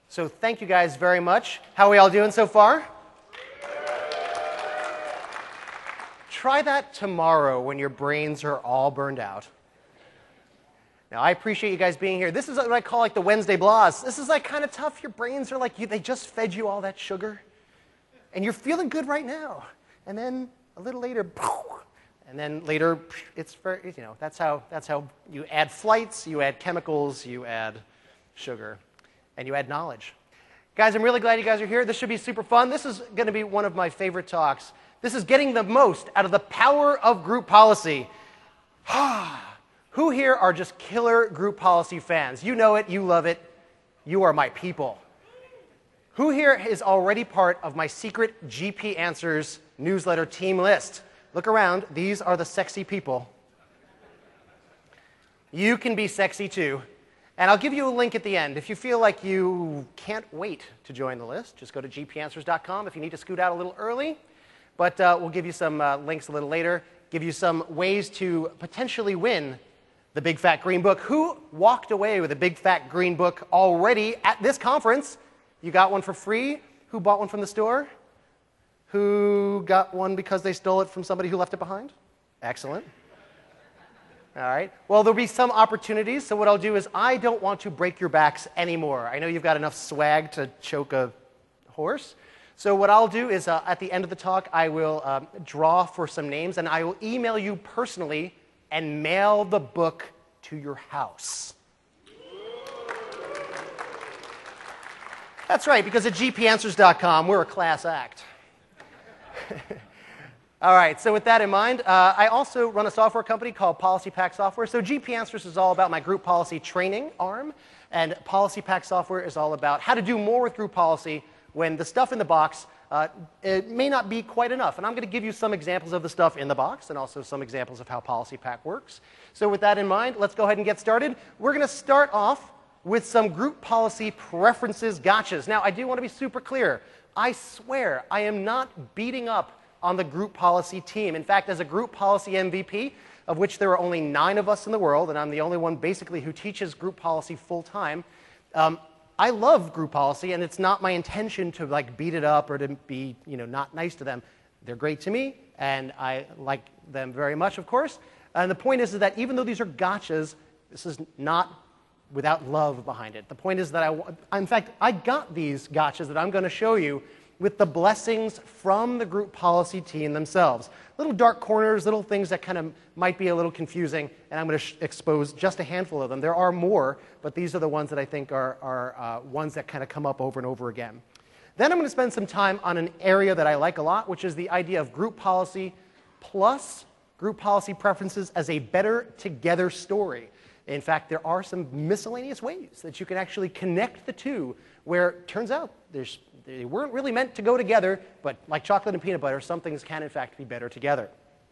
So thank you guys very much. How are we all doing so far? Try that tomorrow when your brains are all burned out. Now, I appreciate you guys being here. This is what I call like the Wednesday blahs. This is like kind of tough. Your brains are like, they just fed you all that sugar. And you're feeling good right now. And then a little later, and then later, it's very, that's how you add flights, you add chemicals, you add sugar, and you add knowledge. Guys, I'm really glad you guys are here. This should be super fun. This is going to be one of my favorite talks. This is getting the most out of the power of group policy. Who here are just killer group policy fans? You know it, you love it, you are my people. Who here is already part of my secret GP Answers newsletter team list? Look around, these are the sexy people. You can be sexy too. And I'll give you a link at the end. If you feel like you can't wait to join the list, just go to gpanswers.com if you need to scoot out a little early. But we'll give you some links a little later, give you some ways to potentially win the Big Fat Green Book. Who walked away with a Big Fat Green Book already at this conference? You got one for free? Who bought one from the store? Who got one because they stole it from somebody who left it behind? Excellent. All right. Well, there'll be some opportunities. So what I'll do is I don't want to break your backs anymore. I know you've got enough swag to choke a horse. So what I'll do is at the end of the talk, I will draw for some names, and I will email you personally and mail the book to your house. That's right, because at gpanswers.com, we're a class act. All right, so with that in mind, I also run a software company called PolicyPak Software. So GP Answers is all about my group policy training arm, and PolicyPak Software is all about how to do more with group policy when the stuff in the box it may not be quite enough. And I'm going to give you some examples of the stuff in the box and also some examples of how PolicyPak works. So with that in mind, let's go ahead and get started. We're going to start off with some group policy preferences gotchas. Now, I do want to be super clear. I swear I am not beating up on the group policy team. In fact, as a group policy MVP, of which there are only 9 of us in the world, and I'm the only one basically who teaches group policy full time, I love group policy, and it's not my intention to like beat it up or to be not nice to them. They're great to me, and I like them very much, of course. And the point is that even though these are gotchas, this is not without love behind it. The point is that in fact, I got these gotchas that I'm going to show you with the blessings from the group policy team themselves. Little dark corners, little things that kind of might be a little confusing, and I'm going to expose just a handful of them. There are more, but these are the ones that I think are ones that kind of come up over and over again. Then I'm going to spend some time on an area that I like a lot, which is the idea of group policy plus group policy preferences as a better together story. In fact, there are some miscellaneous ways that you can actually connect the two where it turns out they weren't really meant to go together, but like chocolate and peanut butter, some things can in fact be better together.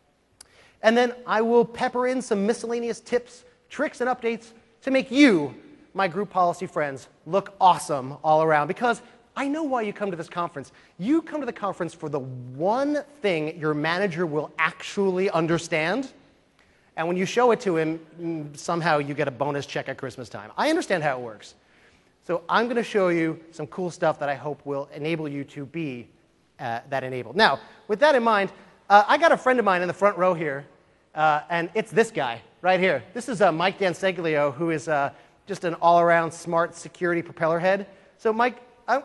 And then I will pepper in some miscellaneous tips, tricks, and updates to make you, my group policy friends, look awesome all around. Because I know why you come to this conference. You come to the conference for the one thing your manager will actually understand. And when you show it to him, somehow you get a bonus check at Christmas time. I understand how it works. So I'm going to show you some cool stuff that I hope will enable you to be that enabled. Now, with that in mind, I got a friend of mine in the front row here, and it's this guy right here. This is Mike Danseglio, who is just an all-around smart security propeller head. So Mike,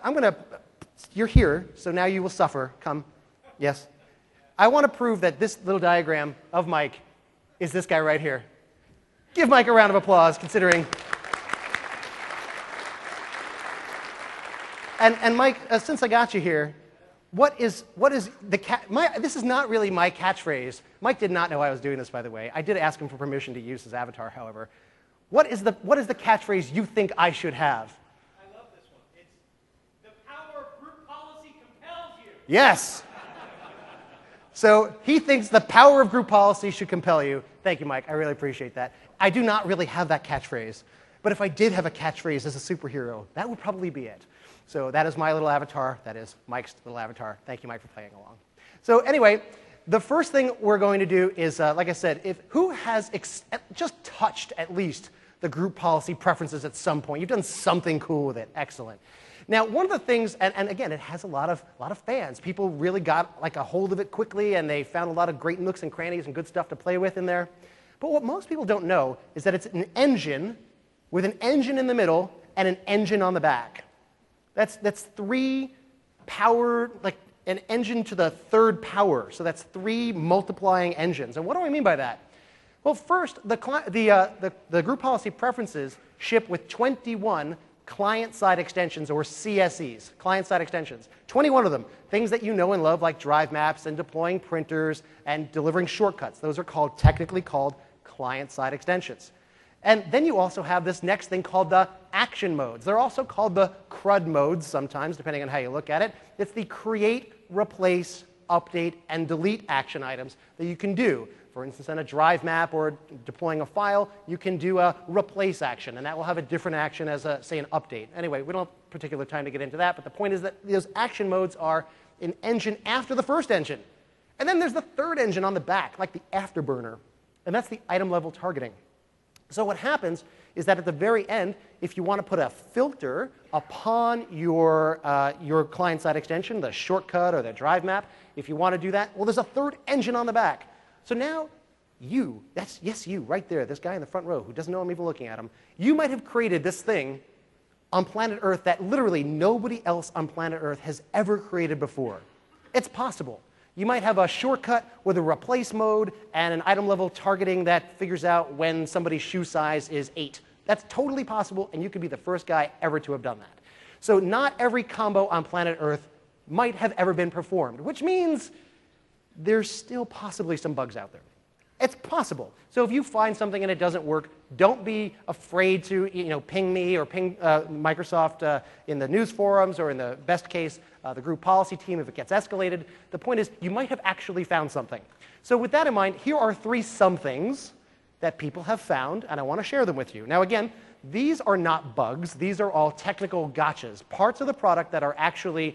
you're here, so now you will suffer. Come. Yes. I want to prove that this little diagram of Mike is this guy right here. Give Mike a round of applause, considering. And Mike, since I got you here, what is the this is not really my catchphrase. Mike did not know I was doing this, by the way. I did ask him for permission to use his avatar, however. What is the catchphrase you think I should have? I love this one. It's the power of group policy compels you. Yes. So he thinks the power of group policy should compel you. Thank you, Mike. I really appreciate that. I do not really have that catchphrase. But if I did have a catchphrase as a superhero, that would probably be it. So that is my little avatar. That is Mike's little avatar. Thank you, Mike, for playing along. So anyway, the first thing we're going to do is, like I said, who has just touched at least the group policy preferences at some point. You've done something cool with it. Excellent. Now, one of the things, and again, it has a lot of fans. People really got like a hold of it quickly, and they found a lot of great nooks and crannies and good stuff to play with in there. But what most people don't know is that it's an engine with an engine in the middle and an engine on the back. That's 3 power, like an engine to the 3rd power. So that's 3 multiplying engines. And what do I mean by that? Well, first, the group policy preferences ship with 21 client-side extensions, or CSEs, client-side extensions. 21 of them, things that you know and love, like drive maps and deploying printers and delivering shortcuts. Those are technically called client-side extensions. And then you also have this next thing called the action modes. They're also called the CRUD modes sometimes, depending on how you look at it. It's the create, replace, update, and delete action items that you can do. For instance, on a drive map or deploying a file, you can do a replace action, and that will have a different action as, say, an update. Anyway, we don't have particular time to get into that, but the point is that those action modes are an engine after the first engine. And then there's the 3rd engine on the back, like the afterburner, and that's the item level targeting. So what happens is that at the very end, if you want to put a filter upon your client-side extension, the shortcut or the drive map, if you want to do that, well, there's a 3rd engine on the back. So now you, yes, you, right there, this guy in the front row who doesn't know I'm even looking at him, you might have created this thing on planet Earth that literally nobody else on planet Earth has ever created before. It's possible. You might have a shortcut with a replace mode and an item level targeting that figures out when somebody's shoe size is 8. That's totally possible, and you could be the first guy ever to have done that. So not every combo on planet Earth might have ever been performed, which means there's still possibly some bugs out there. It's possible. So if you find something and it doesn't work, don't be afraid to ping me or ping Microsoft in the news forums, or in the best case, the group policy team if it gets escalated. The point is, you might have actually found something. So with that in mind, here are 3 somethings that people have found, and I want to share them with you. Now again, these are not bugs. These are all technical gotchas, parts of the product that are actually,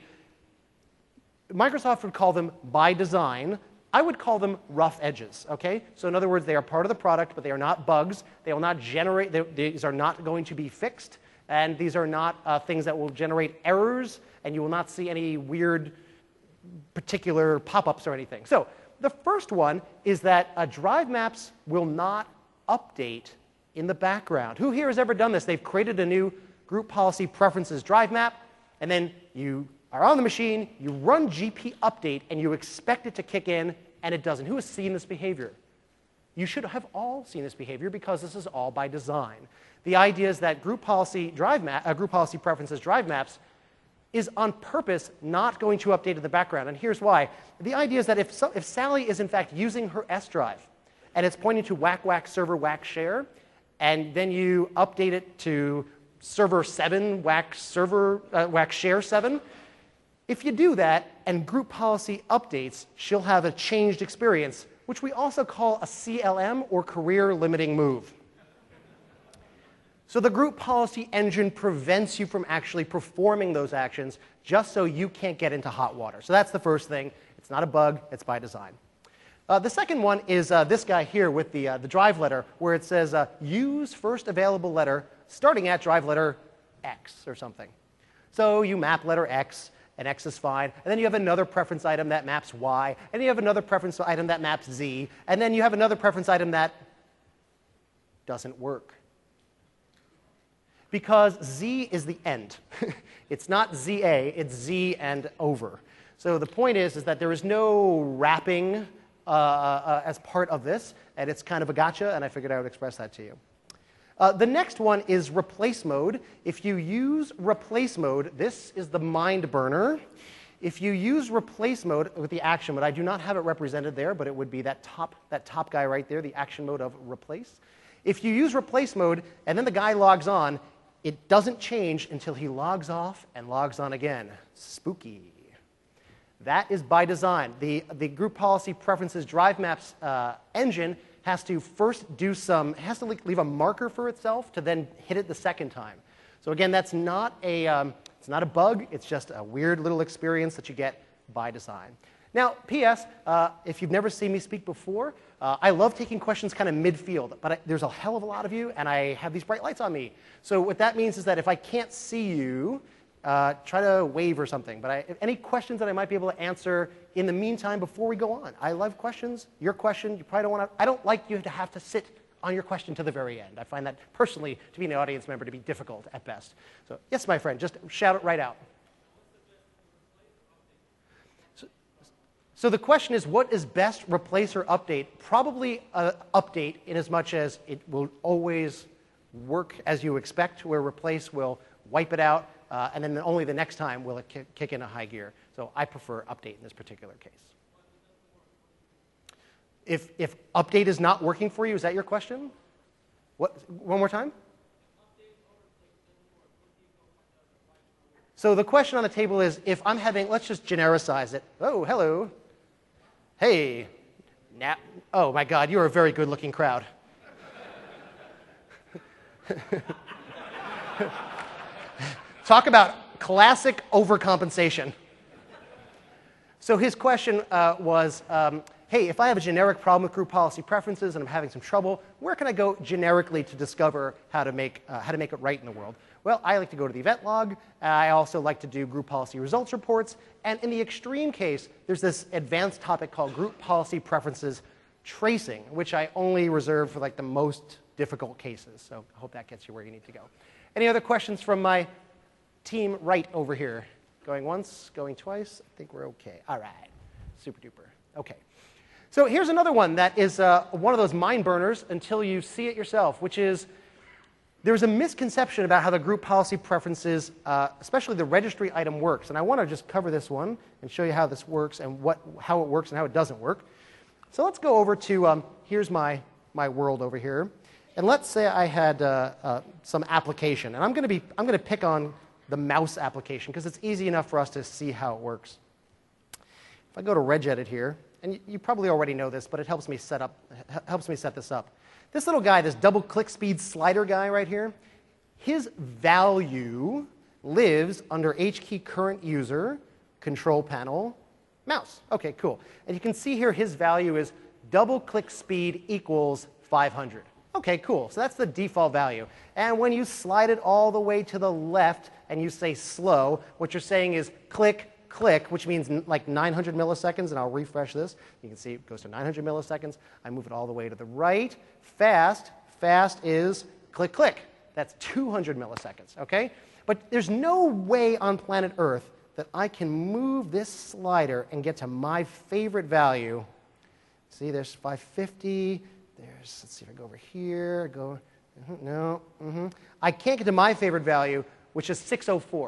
Microsoft would call them by design. I would call them rough edges, okay? So in other words, they are part of the product, but they are not bugs. They will not generate, these are not going to be fixed, and these are not things that will generate errors, and you will not see any weird particular pop-ups or anything. So the first one is that drive maps will not update in the background. Who here has ever done this? They've created a new group policy preferences drive map, and then you are on the machine, you run GP update, and you expect it to kick in, and it doesn't. Who has seen this behavior? You should have all seen this behavior because this is all by design. The idea is that group policy preferences drive maps is on purpose not going to update in the background, and here's why. The idea is that if Sally is in fact using her S drive, and it's pointing to whack server whack share, and then you update it to server 7 whack share 7, if you do that and group policy updates, she'll have a changed experience, which we also call a CLM, or career limiting move. So the group policy engine prevents you from actually performing those actions just so you can't get into hot water. So that's the first thing. It's not a bug, it's by design. The second one is this guy here with the drive letter, where it says use first available letter starting at drive letter X or something. So you map letter X, and X is fine, and then you have another preference item that maps Y, and then you have another preference item that maps Z, and then you have another preference item that doesn't work. Because Z is the end. It's not ZA, it's Z and over. So the point is that there is no wrapping as part of this, and it's kind of a gotcha, and I figured I would express that to you. The next one is replace mode. If you use replace mode, this is the mind burner. If you use replace mode with the action mode, I do not have it represented there, but it would be that top guy right there, the action mode of replace. If you use replace mode and then the guy logs on, it doesn't change until he logs off and logs on again. Spooky. That is by design. The group policy preferences drive maps engine has to first has to leave a marker for itself to then hit it the second time. So again, that's not it's not a bug, it's just a weird little experience that you get by design. Now, P.S., if you've never seen me speak before, I love taking questions kind of midfield, but there's a hell of a lot of you, and I have these bright lights on me. So what that means is that if I can't see you, try to wave or something. But any questions that I might be able to answer in the meantime before we go on. I love questions. Your question, you probably don't want to. I don't like you to have to sit on your question to the very end. I find that personally, to be an audience member, to be difficult at best. So yes, my friend, just shout it right out. So the question is, what is best, replace or update? Probably update, in as much as it will always work as you expect, where replace will wipe it out, and then only the next time will it kick in a high gear. So I prefer update in this particular case. If update is not working for you, is that your question? What? One more time? So the question on the table is, if I'm having, let's just genericize it. Oh, hello. Hey. Oh, my God, you're a very good-looking crowd. Talk about classic overcompensation. So his question was, hey, if I have a generic problem with group policy preferences and I'm having some trouble, where can I go generically to discover how to make it right in the world? Well, I like to go to the event log. I also like to do group policy results reports. And in the extreme case, there's this advanced topic called group policy preferences tracing, which I only reserve for like the most difficult cases. So I hope that gets you where you need to go. Any other questions from my team right over here? Going once, going twice. I think we're OK. All right. Super duper. OK. So here's another one that is one of those mind burners until you see it yourself, which is there's a misconception about how the group policy preferences, especially the registry item, works. And I want to just cover this one and show you how this works and how it works and how it doesn't work. So let's go over to, here's my world over here. And let's say I had some application. And I'm going to pick on the mouse application, because it's easy enough for us to see how it works. If I go to regedit here, and you probably already know this, but it helps me set this up. This little guy, this double click speed slider guy right here, his value lives under HKey current user, control panel, mouse. OK, cool. And you can see here his value is double click speed equals 500. OK, cool. So that's the default value. And when you slide it all the way to the left and you say slow, what you're saying is click, click, which means like 900 milliseconds. And I'll refresh this. You can see it goes to 900 milliseconds. I move it all the way to the right. Fast, fast is click, click. That's 200 milliseconds. OK? But there's no way on planet Earth that I can move this slider and get to my favorite value. See, there's 550. Let's see if I go over here. No. I can't get to my favorite value, which is 604.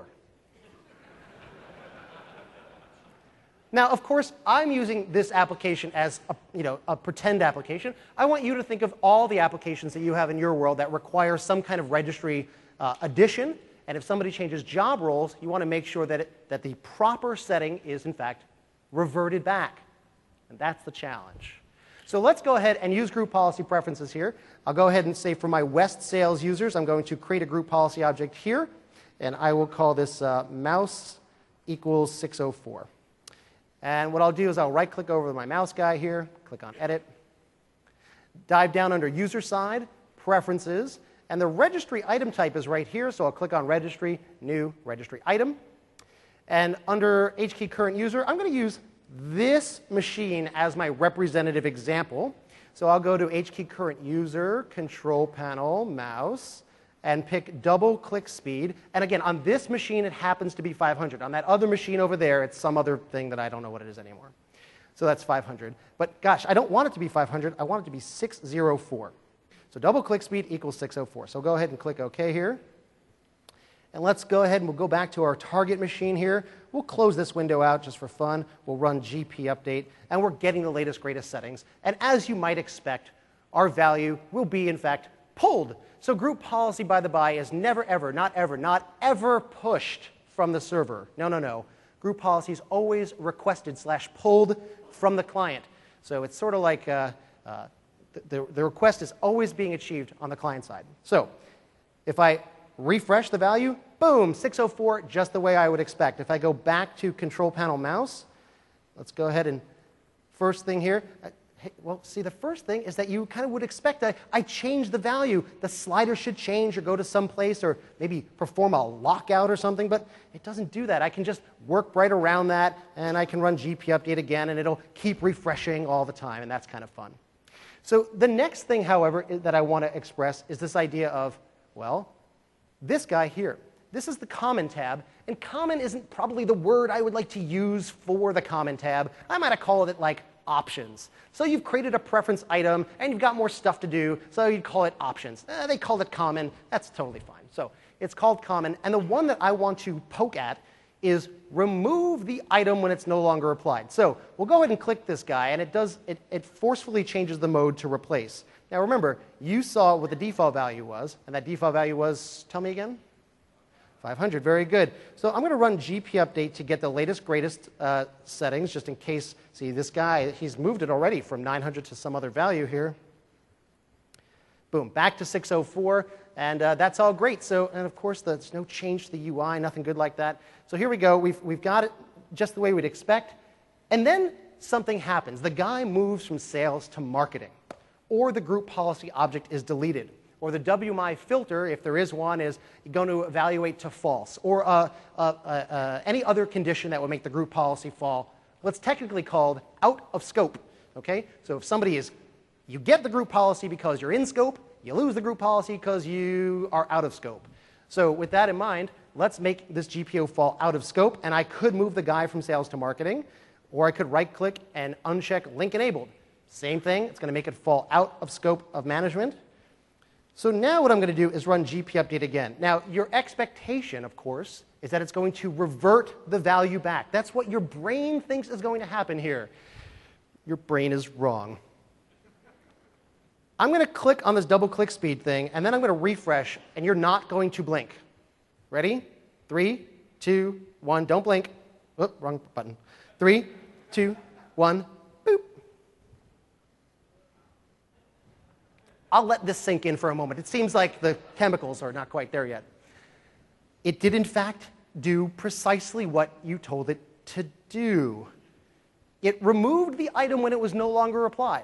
Now, of course, I'm using this application as a pretend application. I want you to think of all the applications that you have in your world that require some kind of registry addition. And if somebody changes job roles, you want to make sure that the proper setting is, in fact, reverted back. And that's the challenge. So let's go ahead and use group policy preferences here. I'll go ahead and say for my West sales users, I'm going to create a group policy object here. And I will call this mouse equals 604. And what I'll do is I'll right-click over my mouse guy here, click on Edit, dive down under User Side, Preferences, and the registry item type is right here, so I'll click on Registry, New Registry Item. And under HKey Current User, I'm going to use this machine as my representative example. So I'll go to HKey Current User, Control Panel, Mouse, and pick double click speed. And again, on this machine, it happens to be 500. On that other machine over there, it's some other thing that I don't know what it is anymore. So that's 500. But gosh, I don't want it to be 500. I want it to be 604. So double click speed equals 604. So go ahead and click OK here. And let's go ahead and we'll go back to our target machine here. We'll close this window out just for fun. We'll run GP update. And we're getting the latest, greatest settings. And as you might expect, our value will be, in fact, pulled. So group policy, by the by, is never, ever, not ever pushed from the server. No. Group policy is always requested / pulled from the client. So it's sort of like the request is always being achieved on the client side. So if I refresh the value, boom, 604, just the way I would expect. If I go back to Control Panel Mouse, let's go ahead and first thing here, Hey, well, see, the first thing is that you kind of would expect that I change the value. The slider should change or go to some place or maybe perform a lockout or something, but it doesn't do that. I can just work right around that, and I can run GP update again, and it'll keep refreshing all the time, and that's kind of fun. So the next thing, however, that I want to express is this idea of, well, this guy here. This is the common tab, and common isn't probably the word I would like to use for the common tab. I might have called it like options. So you've created a preference item, and you've got more stuff to do, so you'd call it options. They called it common. That's totally fine. So it's called common, and the one that I want to poke at is remove the item when it's no longer applied. So we'll go ahead and click this guy, and it forcefully changes the mode to replace. Now remember, you saw what the default value was, and that default value was, tell me again? 500, very good. So I'm going to run GP update to get the latest, greatest settings, just in case. See, this guy, he's moved it already from 900 to some other value here. Boom, back to 604, and that's all great. So, and of course, there's no change to the UI, nothing good like that. So here we go. We've got it just the way we'd expect. And then something happens. The guy moves from sales to marketing, or the group policy object is deleted. Or the WMI filter, if there is one, is going to evaluate to false, or any other condition that would make the group policy fall. What's technically called out of scope. Okay? So if somebody is, you get the group policy because you're in scope, you lose the group policy because you are out of scope. So with that in mind, let's make this GPO fall out of scope, and I could move the guy from sales to marketing, or I could right-click and uncheck link enabled. Same thing, it's going to make it fall out of scope of management. So now what I'm going to do is run GP update again. Now, your expectation, of course, is that it's going to revert the value back. That's what your brain thinks is going to happen here. Your brain is wrong. I'm going to click on this double click speed thing, and then I'm going to refresh, and you're not going to blink. Ready? 3, 2, 1. Don't blink. Oop, wrong button. 3, 2, 1. Boop. I'll let this sink in for a moment. It seems like the chemicals are not quite there yet. It did, in fact, do precisely what you told it to do. It removed the item when it was no longer applied.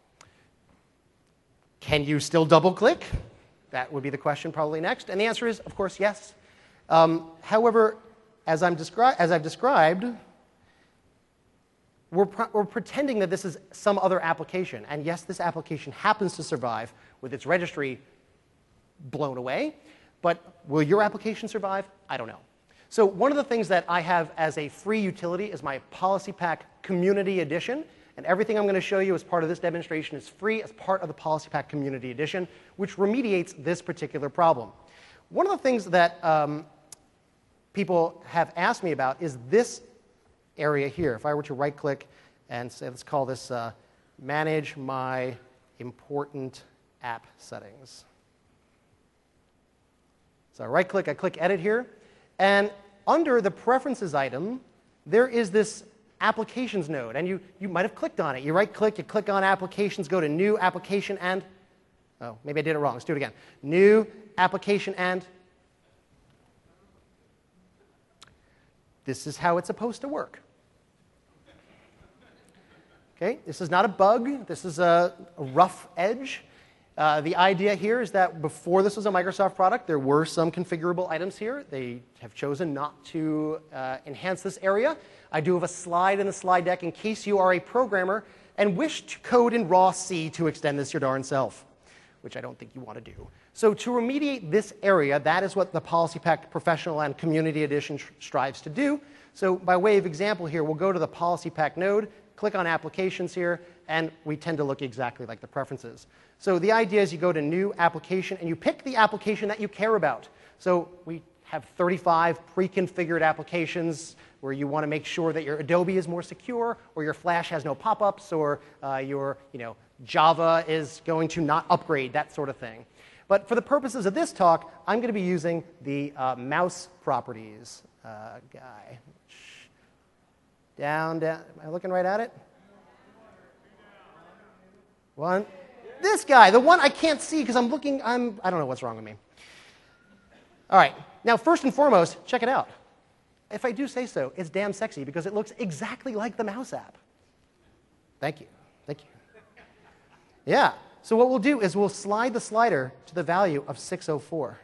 Can you still double-click? That would be the question probably next. And the answer is, of course, yes. However, as I've described, we're pretending that this is some other application. And yes, this application happens to survive with its registry blown away. But will your application survive? I don't know. So one of the things that I have as a free utility is my PolicyPack Community Edition. And everything I'm going to show you as part of this demonstration is free as part of the PolicyPack Community Edition, which remediates this particular problem. One of the things that people have asked me about is this area here. If I were to right-click and say, let's call this Manage My Important App Settings. So I right-click, I click Edit here, and under the Preferences item, there is this Applications node, and you might have clicked on it. You right-click, you click on Applications, go to New Application and, oh, maybe I did it wrong. Let's do it again. New Application and, this is how it's supposed to work. Okay, this is not a bug. This is a rough edge. The idea here is that before this was a Microsoft product, there were some configurable items here. They have chosen not to enhance this area. I do have a slide in the slide deck in case you are a programmer and wish to code in raw C to extend this your darn self, which I don't think you want to do. So to remediate this area, that is what the PolicyPack Professional and Community Edition strives to do. So by way of example here, we'll go to the PolicyPack node, click on Applications here, and we tend to look exactly like the preferences. So the idea is you go to New Application, and you pick the application that you care about. So we have 35 pre-configured applications where you want to make sure that your Adobe is more secure, or your Flash has no pop-ups, or your Java is going to not upgrade, that sort of thing. But for the purposes of this talk, I'm going to be using the mouse properties guy. Down. Am I looking right at it? One. This guy, the one I can't see because I'm looking, I don't know what's wrong with me. All right. Now, first and foremost, check it out. If I do say so, it's damn sexy because it looks exactly like the mouse app. Thank you. Thank you. Yeah. So what we'll do is we'll slide the slider to the value of 604.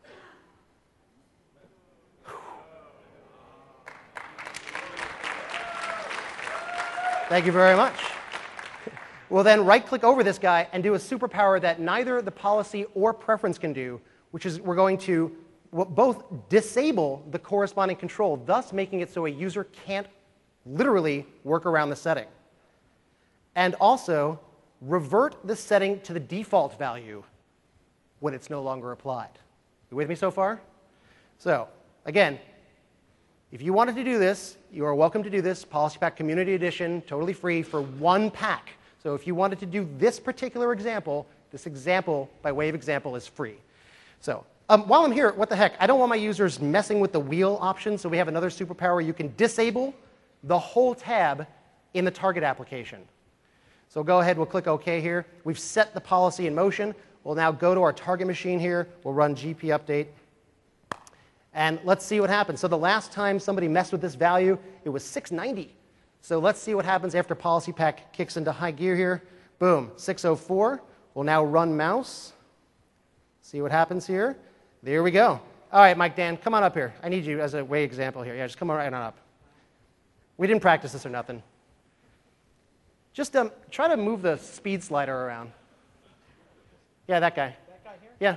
Thank you very much. We'll then right-click over this guy and do a superpower that neither the policy or preference can do, which is we're going to both disable the corresponding control, thus making it so a user can't literally work around the setting, and also revert the setting to the default value when it's no longer applied. You with me so far? So again, if you wanted to do this, you are welcome to do this. Policy Pack Community Edition, totally free for one pack. So if you wanted to do this particular example, this example, by way of example, is free. So while I'm here, what the heck, I don't want my users messing with the wheel option, so we have another superpower. You can disable the whole tab in the target application. So go ahead, we'll click OK here. We've set the policy in motion. We'll now go to our target machine here. We'll run GP update. And let's see what happens. So the last time somebody messed with this value, it was 690. So let's see what happens after Policy Pack kicks into high gear here. Boom, 604. We'll now run mouse. See what happens here. There we go. All right, Mike Dan, come on up here. I need you as a way example here. Yeah, just come right on up. We didn't practice this or nothing. Just try to move the speed slider around. Yeah, that guy. That guy here? Yeah.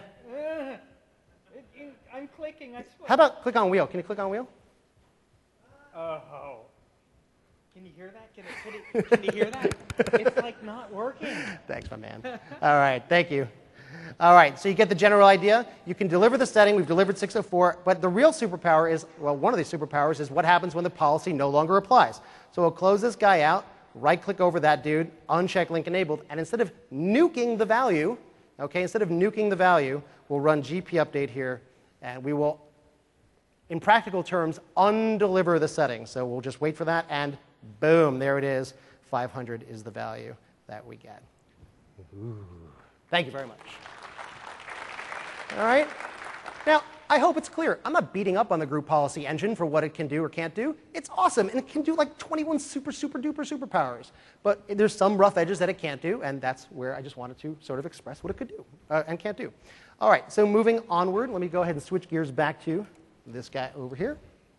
I'm clicking, I swear. How about click on wheel? Can you click on wheel? Oh. Can you hear that? Can you hear that? It's like not working. Thanks, my man. All right, thank you. All right, so you get the general idea. You can deliver the setting. We've delivered 604. But the real superpower is, well, one of these superpowers is what happens when the policy no longer applies. So we'll close this guy out, right-click over that dude, uncheck link enabled, and instead of nuking the value, we'll run GP update here, and we will, in practical terms, undeliver the setting. So we'll just wait for that, and boom, there it is. 500 is the value that we get. Ooh. Thank you very much. All right. Now, I hope it's clear. I'm not beating up on the group policy engine for what it can do or can't do. It's awesome, and it can do like 21 super duper superpowers. But there's some rough edges that it can't do, and that's where I just wanted to sort of express what it could do and can't do. All right, so moving onward, let me go ahead and switch gears back to this guy over here.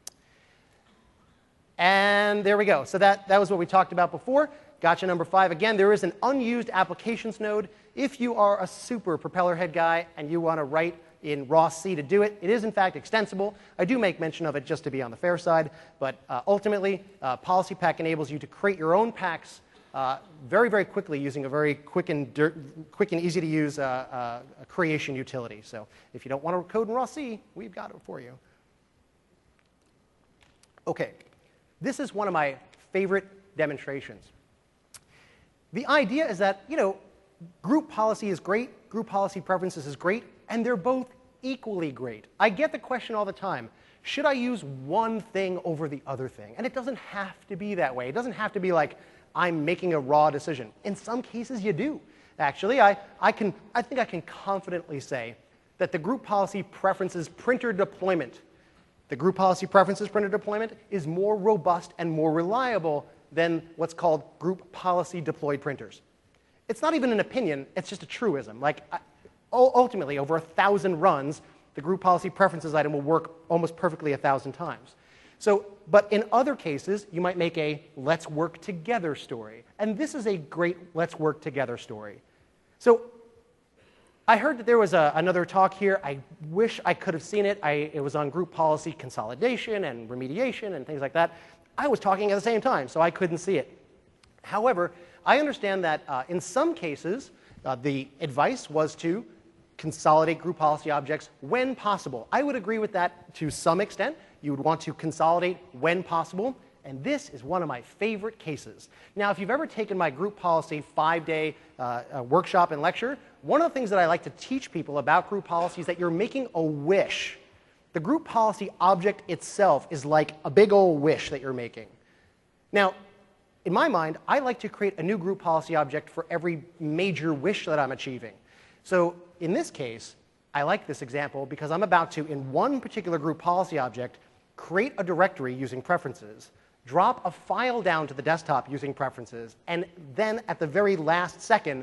And there we go. So that was what we talked about before. Gotcha number 5. Again, there is an unused applications node. If you are a super propeller head guy and you want to write in raw C to do it, it is in fact extensible. I do make mention of it just to be on the fair side, but ultimately, Policy Pack enables you to create your own packs very, very quickly using a very quick and easy to use creation utility. So if you don't want to code in raw C, we've got it for you. Okay, this is one of my favorite demonstrations. The idea is that, you know, group policy is great, group policy preferences is great, and they're both equally great. I get the question all the time, should I use one thing over the other thing? And it doesn't have to be that way. It doesn't have to be like I'm making a raw decision. In some cases, you do. Actually, I think I can confidently say that the group policy preferences printer deployment, is more robust and more reliable than what's called group policy deployed printers. It's not even an opinion, it's just a truism. Like, ultimately, over 1,000 runs, the group policy preferences item will work almost perfectly 1,000 times. So, but in other cases, you might make a let's work together story. And this is a great let's work together story. So I heard that there was another talk here. I wish I could have seen it. It was on group policy consolidation and remediation and things like that. I was talking at the same time, so I couldn't see it. However, I understand that in some cases, the advice was to consolidate group policy objects when possible. I would agree with that to some extent. You would want to consolidate when possible, and this is one of my favorite cases. Now, if you've ever taken my group policy 5-day workshop and lecture, one of the things that I like to teach people about group policy is that you're making a wish. The group policy object itself is like a big old wish that you're making. Now, in my mind, I like to create a new group policy object for every major wish that I'm achieving. So in this case, I like this example because I'm about to, in one particular group policy object, create a directory using preferences, drop a file down to the desktop using preferences, and then at the very last second,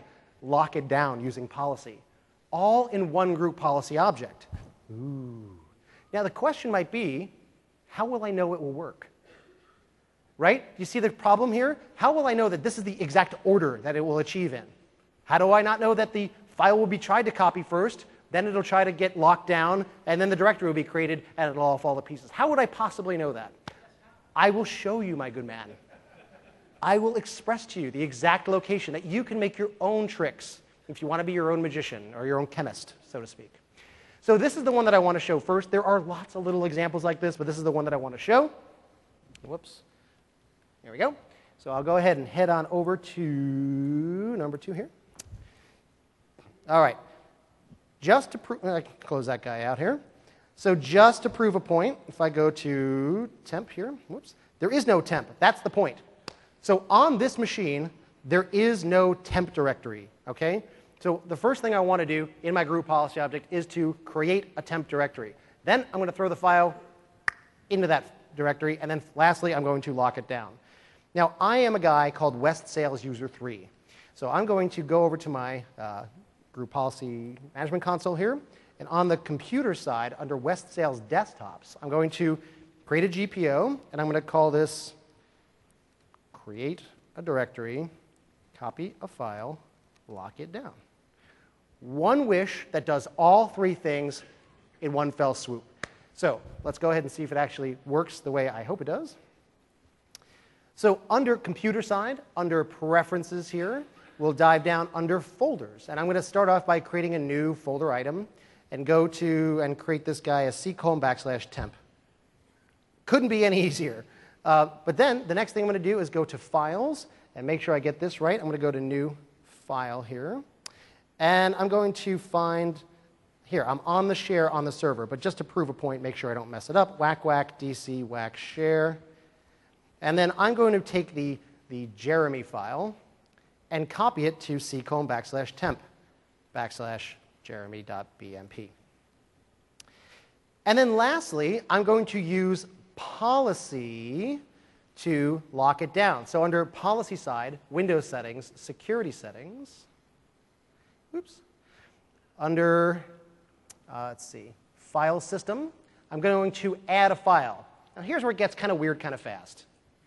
lock it down using policy, all in one group policy object. Ooh. Now the question might be, how will I know it will work? Right? You see the problem here? How will I know that this is the exact order that it will achieve in? How do I not know that the file will be tried to copy first, then it'll try to get locked down, and then the directory will be created, and it'll all fall to pieces? How would I possibly know that? I will show you, my good man. I will express to you the exact location that you can make your own tricks if you want to be your own magician or your own chemist, so to speak. So this is the one that I want to show first. There are lots of little examples like this, but this is the one that I want to show. Whoops. There we go. So I'll go ahead and head on over to number 2 here. All right. Just to prove, I can close that guy out here. So just to prove a point, if I go to temp here, whoops, there is no temp. That's the point. So on this machine, there is no temp directory, okay? So the first thing I want to do in my group policy object is to create a temp directory. Then I'm going to throw the file into that directory, and then lastly, I'm going to lock it down. Now, I am a guy called West Sales User 3. So I'm going to go over to my group policy management console here, and on the computer side, under West Sales Desktops, I'm going to create a GPO, and I'm going to call this create a directory, copy a file, lock it down. One wish that does all 3 things in one fell swoop. So let's go ahead and see if it actually works the way I hope it does. So under computer side, under preferences here, we'll dive down under folders. And I'm going to start off by creating a new folder item and go to and create this guy as c:\temp. Couldn't be any easier. But then the next thing I'm going to do is go to Files and make sure I get this right. I'm going to go to New File here. And I'm going to find, here, I'm on the share on the server. But just to prove a point, make sure I don't mess it up, whack DC whack share. And then I'm going to take the Jeremy file and copy it to c:\temp /jeremy.bmp. And then lastly, I'm going to use policy to lock it down. So under policy side, Windows settings, security settings, oops, under, let's see, file system, I'm going to add a file. Now here's where it gets kind of weird kind of fast.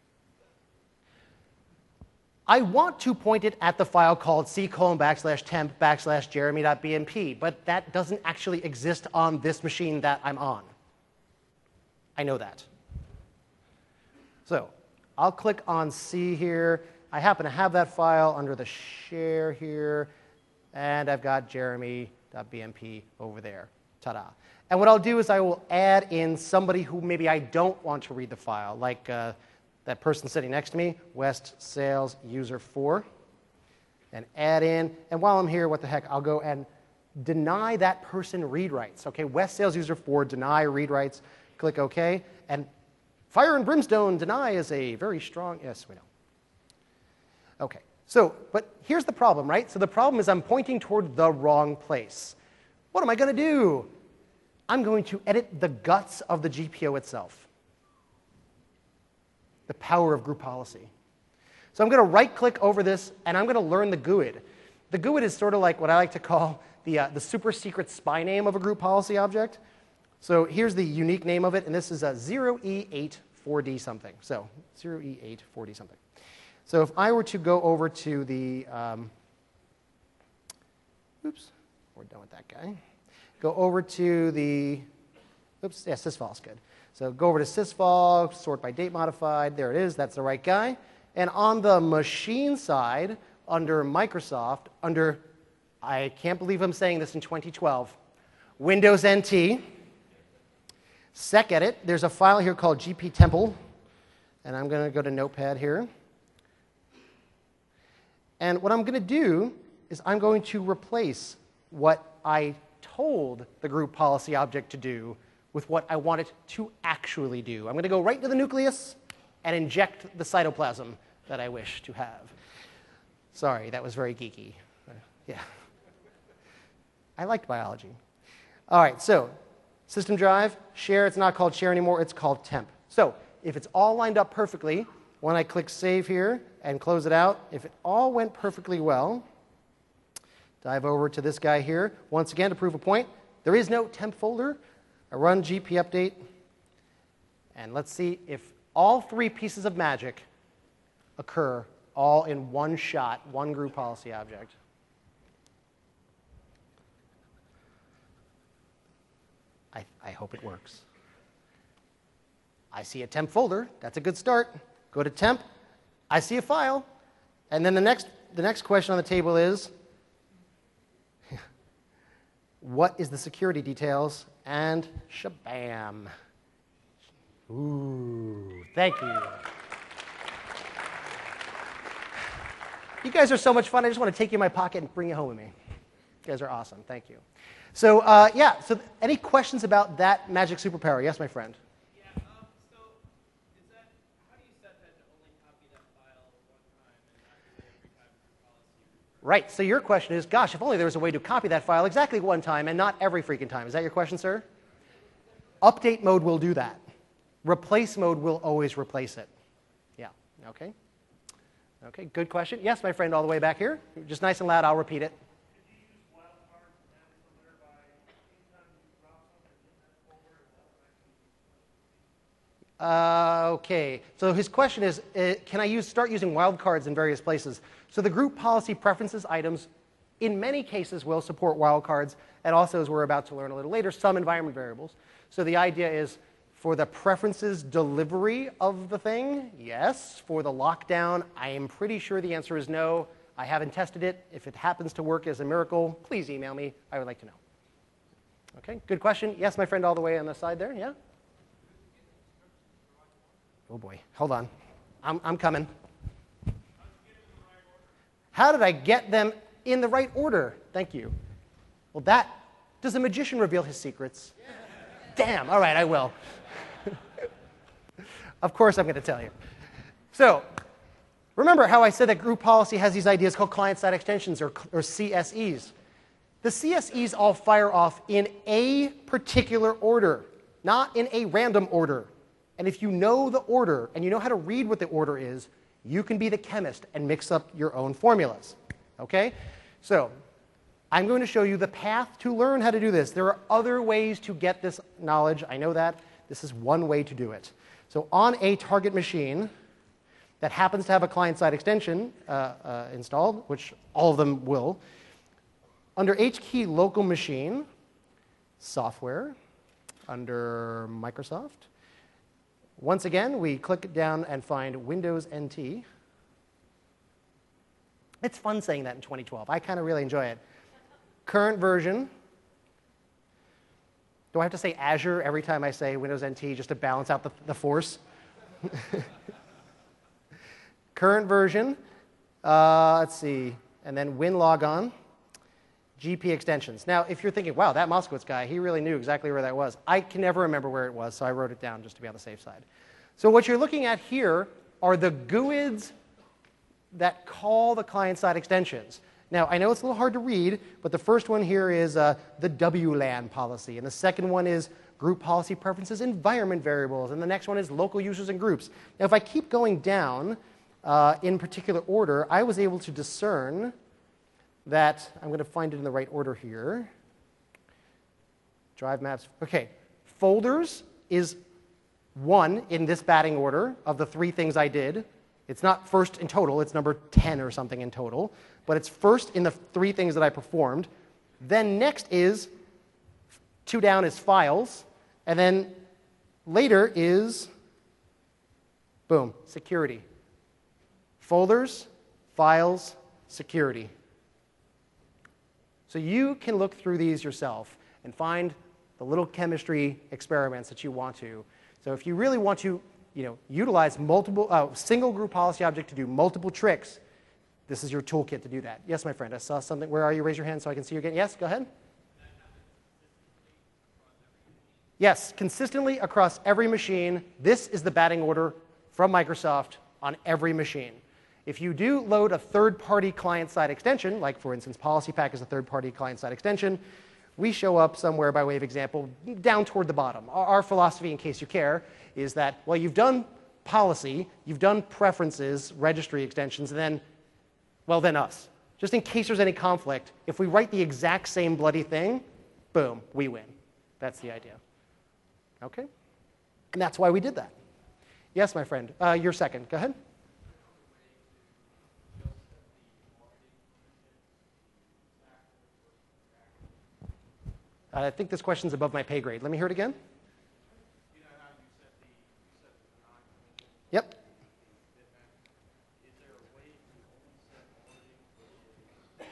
I want to point it at the file called c:\temp /jeremy.bmp, but that doesn't actually exist on this machine that I'm on. I know that. So I'll click on C here. I happen to have that file under the share here, and I've got jeremy.bmp over there. Ta-da. And what I'll do is I will add in somebody who maybe I don't want to read the file, like that person sitting next to me, West Sales User 4, and add in. And while I'm here, what the heck, I'll go and deny that person read writes. Okay, West Sales User 4, deny read writes. Click OK. And Fire and Brimstone deny is a very strong, yes, we know. Okay, so, but here's the problem, right? So the problem is I'm pointing toward the wrong place. What am I going to do? I'm going to edit the guts of the GPO itself. The power of group policy. So I'm going to right-click over this, and I'm going to learn the GUID. The GUID is sort of like what I like to call the super secret spy name of a group policy object. So here's the unique name of it, and this is a 0E84D something. So 0E84D something. So if I were to go over to the, oops, we're done with that guy. Go over to the, oops, yeah, sysvol is good. So go over to sysvol, sort by date modified. There it is. That's the right guy. And on the machine side, under Microsoft, under, I can't believe I'm saying this in 2012, Windows NT, SecEdit, there's a file here called gptemple. And I'm going to go to Notepad here. And what I'm going to do is I'm going to replace what I told the group policy object to do with what I want it to actually do. I'm going to go right into the nucleus and inject the cytoplasm that I wish to have. Sorry, that was very geeky. Yeah. I liked biology. All right, so system drive, share, it's not called share anymore, it's called temp. So if it's all lined up perfectly, when I click save here and close it out, if it all went perfectly well, dive over to this guy here. Once again, to prove a point, there is no temp folder. I run GP update, and let's see if all three pieces of magic occur all in one shot, one group policy object. I hope it works. I see a temp folder. That's a good start. Go to temp. I see a file. And then the next question on the table is, what is the security details? And shabam. Ooh, thank you. You guys are so much fun. I just want to take you in my pocket and bring you home with me. You guys are awesome. Thank you. So, yeah, so any questions about that magic superpower? Yes, my friend? Yeah, so is that, how do you set that to only copy that file one time and not do it every time for policy? Right, so your question is, gosh, if only there was a way to copy that file exactly one time and not every freaking time. Is that your question, sir? Update mode will do that. Replace mode will always replace it. Yeah, okay. Okay, good question. Yes, my friend, all the way back here. Just nice and loud, I'll repeat it. Okay, so his question is, can I start using wildcards in various places? So the group policy preferences items, in many cases, will support wildcards, and also, as we're about to learn a little later, some environment variables. So the idea is, for the preferences delivery of the thing, yes. For the lockdown, I am pretty sure the answer is no. I haven't tested it. If it happens to work as a miracle, please email me. I would like to know. Okay, good question. Yes, my friend, all the way on the side there, yeah? Oh boy, hold on. I'm coming. How did I get them in the right order? Thank you. Well, does a magician reveal his secrets? Damn, all right, I will. Of course I'm going to tell you. So, remember how I said that group policy has these ideas called client-side extensions, or CSEs. The CSEs all fire off in a particular order, not in a random order. And if you know the order, and you know how to read what the order is, you can be the chemist and mix up your own formulas. Okay? So, I'm going to show you the path to learn how to do this. There are other ways to get this knowledge. I know that. This is one way to do it. So on a target machine that happens to have a client-side extension installed, which all of them will, under HKey local machine, software, under Microsoft, once again, we click down and find Windows NT. It's fun saying that in 2012. I kind of really enjoy it. Current version. Do I have to say Azure every time I say Windows NT just to balance out the force? Current version. Let's see. And then WinLogon. GP extensions. Now, if you're thinking, wow, that Moskowitz guy, he really knew exactly where that was. I can never remember where it was, so I wrote it down just to be on the safe side. So what you're looking at here are the GUIDs that call the client-side extensions. Now, I know it's a little hard to read, but the first one here is the WLAN policy, and the second one is group policy preferences, environment variables, and the next one is local users and groups. Now, if I keep going down in particular order, I was able to discern that, I'm going to find it in the right order here. Drive maps. Okay, folders is one in this batting order of the three things I did. It's not first in total, it's number 10 or something in total, but it's first in the three things that I performed. Then next is, two down is files, and then later is, boom, security. Folders, files, security. So you can look through these yourself and find the little chemistry experiments that you want to. So if you really want to utilize single group policy object to do multiple tricks, this is your toolkit to do that. Yes, my friend, I saw something. Where are you? Raise your hand so I can see you again. Yes, go ahead. Yes, consistently across every machine. This is the batting order from Microsoft on every machine. If you do load a third-party client-side extension, like for instance PolicyPack is a third-party client-side extension, we show up somewhere, by way of example, down toward the bottom. Our philosophy, in case you care, is that, well, you've done policy, you've done preferences, registry extensions, and then, well, then us. just in case there's any conflict, if we write the exact same bloody thing, boom, we win. That's the idea. Okay? And that's why we did that. Yes, my friend. You're second. Go ahead. I think this question's above my pay grade. Let me hear it again. You know how you set the non-committal Yep. Is there a way to only set auditing versus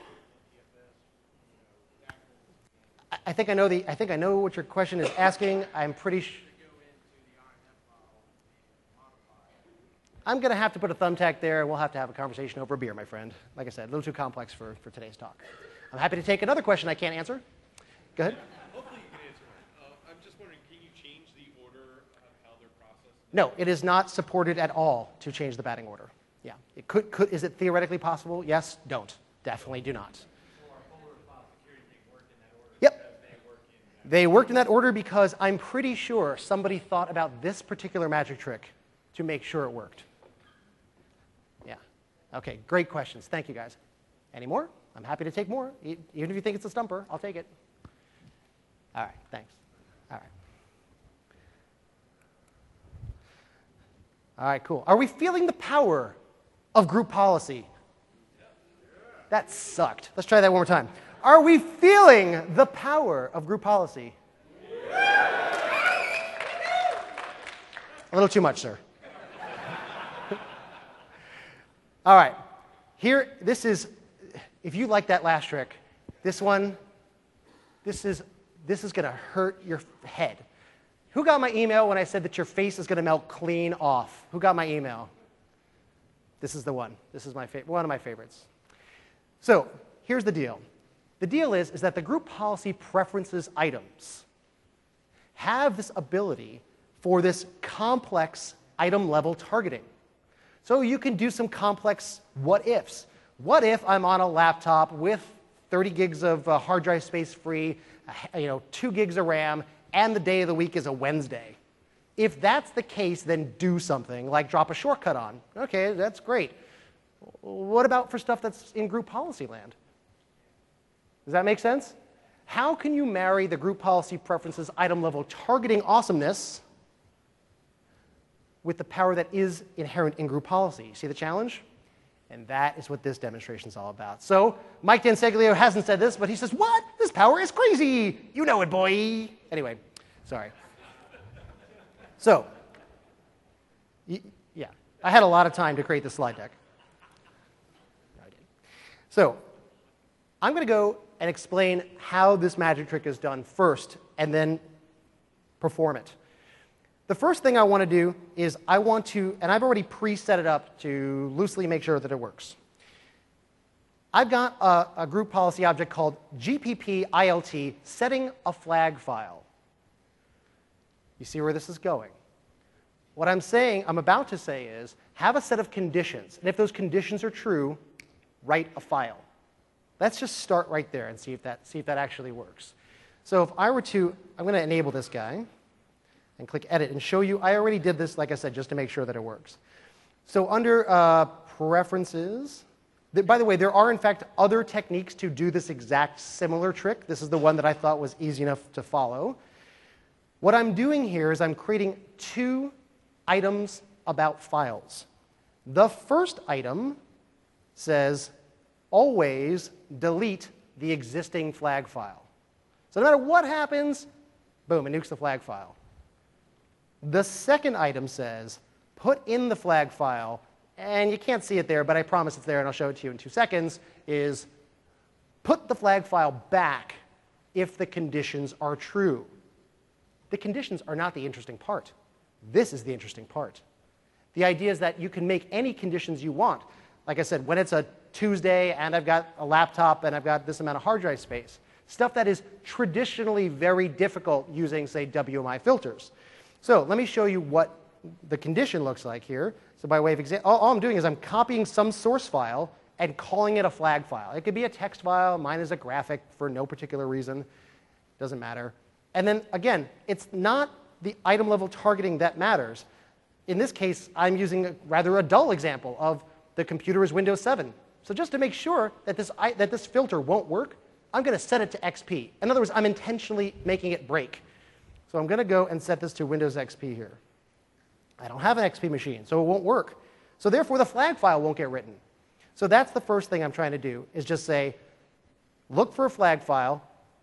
DFS, I think I know what your question is asking. I'm pretty sure. go into the INF file and modify it? I'm going to have to put a thumbtack there, and we'll have to have a conversation over a beer, my friend. Like I said, a little too complex for today's talk. I'm happy to take another question I can't answer. Go ahead. Hopefully you can answer it. I'm just wondering, can you change the order of how they're processed? No, it is not supported at all to change the batting order. Yeah, it could. Is it theoretically possible? Yes. Don't. Definitely do not. So our folder file security thing worked in that order Yep. because they work in They worked in that order because I'm pretty sure somebody thought about this particular magic trick to make sure it worked. Yeah. Okay, great questions. Thank you, guys. Any more? I'm happy to take more. Even if you think it's a stumper, I'll take it. All right, thanks. All right. All right, cool. Are we feeling the power of group policy? That sucked. Let's try that one more time. Are we feeling the power of group policy? A little too much, sir. All right. Here, this is, if you like that last trick, this one, this is going to hurt your head. Who got my email when I said that your face is going to melt clean off? Who got my email? This is the one. This is one of my favorites. So here's the deal. The deal is that the group policy preferences items have this ability for this complex item level targeting. So you can do some complex what ifs. What if I'm on a laptop with 30 gigs of hard drive space free, 2 gigs of RAM, and the day of the week is a Wednesday? If that's the case, then do something like drop a shortcut on. Okay, that's great. What about for stuff that's in group policy land? Does that make sense? How can you marry the group policy preferences item level targeting awesomeness with the power that is inherent in group policy? See the challenge? And that is what this demonstration is all about. So Mike Danseglio hasn't said this, but he says, what? This power is crazy. You know it, boy. Anyway, sorry. So, yeah, I had a lot of time to create this slide deck. No, I didn't. So I'm going to go and explain how this magic trick is done first and then perform it. The first thing I want to do is I want to, and I've already preset it up to loosely make sure that it works. I've got a group policy object called GPP-ILT setting a flag file. You see where this is going. What I'm about to say is have a set of conditions, and if those conditions are true, write a file. Let's just start right there and see if that actually works. So if I were to, I'm going to enable this guy and click Edit and show you. I already did this, like I said, just to make sure that it works. So under Preferences, by the way, there are, in fact, other techniques to do this exact similar trick. This is the one that I thought was easy enough to follow. What I'm doing here is I'm creating two items about files. The first item says, always delete the existing flag file. So no matter what happens, boom, it nukes the flag file. The second item says, put in the flag file, and you can't see it there, but I promise it's there, and I'll show it to you in 2 seconds, is put the flag file back if the conditions are true. The conditions are not the interesting part. This is the interesting part. The idea is that you can make any conditions you want. Like I said, when it's a Tuesday and I've got a laptop and I've got this amount of hard drive space, stuff that is traditionally very difficult using, say, WMI filters. So let me show you what the condition looks like here. So by way of example, all I'm doing is I'm copying some source file and calling it a flag file. It could be a text file. Mine is a graphic for no particular reason. Doesn't matter. And then, again, it's not the item level targeting that matters. In this case, I'm using rather a dull example of the computer is Windows 7. So just to make sure that this filter won't work, I'm going to set it to XP. In other words, I'm intentionally making it break. So I'm going to go and set this to Windows XP here. I don't have an XP machine, so it won't work. So therefore, the flag file won't get written. So that's the first thing I'm trying to do, is just say, look for a flag file.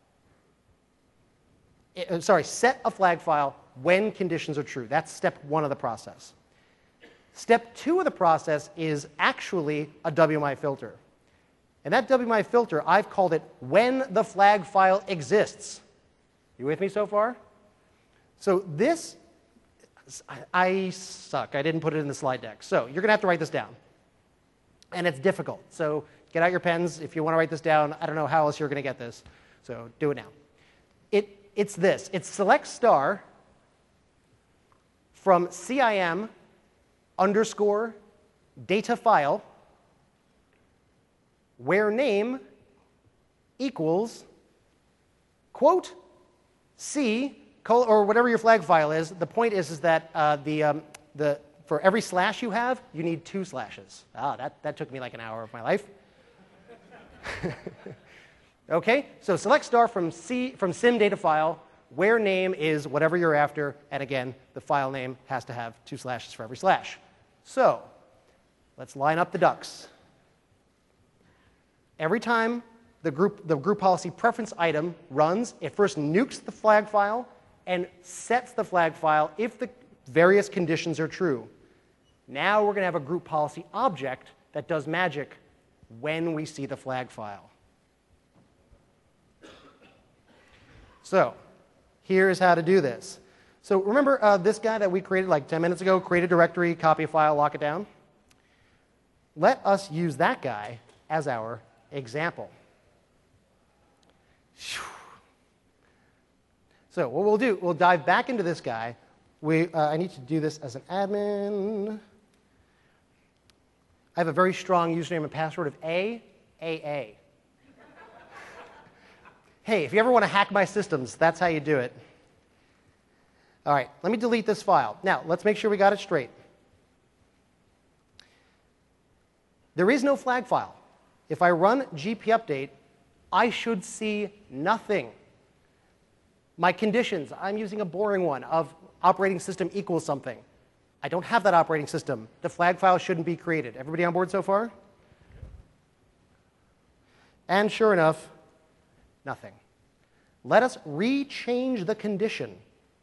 Set a flag file when conditions are true. That's step 1 of the process. Step 2 of the process is actually a WMI filter. And that WMI filter, I've called it when the flag file exists. You with me so far? So this, I suck. I didn't put it in the slide deck. So you're going to have to write this down. And it's difficult. So get out your pens if you want to write this down. I don't know how else you're going to get this. So do it now. It's this. It's select star from CIM underscore data file where name equals quote C or whatever your flag file is. The point is that for every slash you have, you need 2 slashes. That took me like an hour of my life. Okay, so select star from sim data file where name is whatever you're after, and again, the file name has to have 2 slashes for every slash. So let's line up the ducks. Every time the group policy preference item runs, it first nukes the flag file and sets the flag file if the various conditions are true. Now we're going to have a group policy object that does magic when we see the flag file. So here's how to do this. So remember this guy that we created like 10 minutes ago, create a directory, copy a file, lock it down? Let us use that guy as our example. So what we'll do, we'll dive back into this guy. I need to do this as an admin. I have a very strong username and password of AAA. Hey, if you ever want to hack my systems, that's how you do it. All right, let me delete this file. Now, let's make sure we got it straight. There is no flag file. If I run gpupdate, I should see nothing. My conditions, I'm using a boring one of operating system equals something. I don't have that operating system. The flag file shouldn't be created. Everybody on board so far? And sure enough, nothing. Let us rechange the condition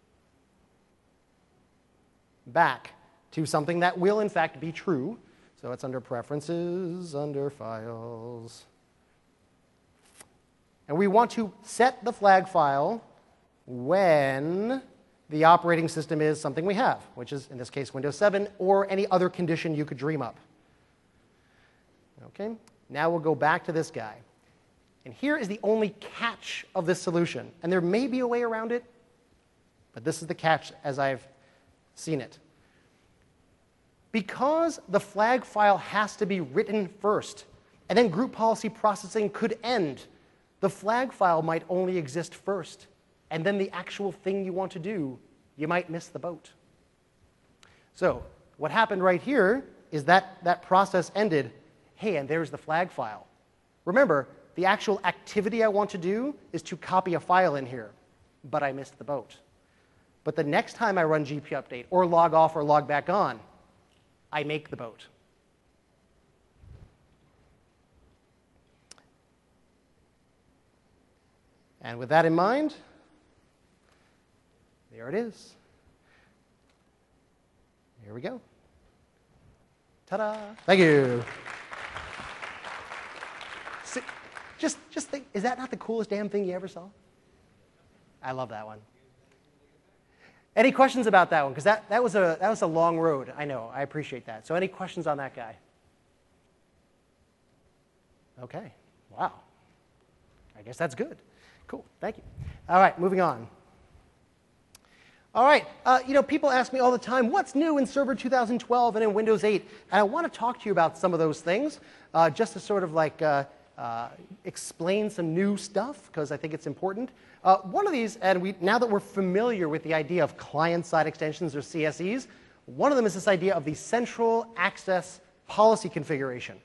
back to something that will, in fact, be true. So it's under Preferences, under Files. And we want to set the flag file when the operating system is something we have, which is, in this case, Windows 7, or any other condition you could dream up. Okay? Now we'll go back to this guy. And here is the only catch of this solution. And there may be a way around it, but this is the catch as I've seen it. Because the flag file has to be written first, and then group policy processing could end, the flag file might only exist first. And then the actual thing you want to do, you might miss the boat. So what happened right here is that process ended. Hey, and there's the flag file. Remember, the actual activity I want to do is to copy a file in here, but I missed the boat. But the next time I run gpupdate or log off or log back on, I make the boat. And with that in mind, there it is. Here we go. Ta-da! Thank you. So, just think, is that not the coolest damn thing you ever saw? I love that one. Any questions about that one? Because that was a long road. I know. I appreciate that. So any questions on that guy? Okay. Wow. I guess that's good. Cool. Thank you. All right. Moving on. All right. People ask me all the time, what's new in Server 2012 and in Windows 8? And I want to talk to you about some of those things, just to sort of like explain some new stuff, because I think it's important. One of these, and now that we're familiar with the idea of client-side extensions, or CSEs, one of them is this idea of the central access policy configuration.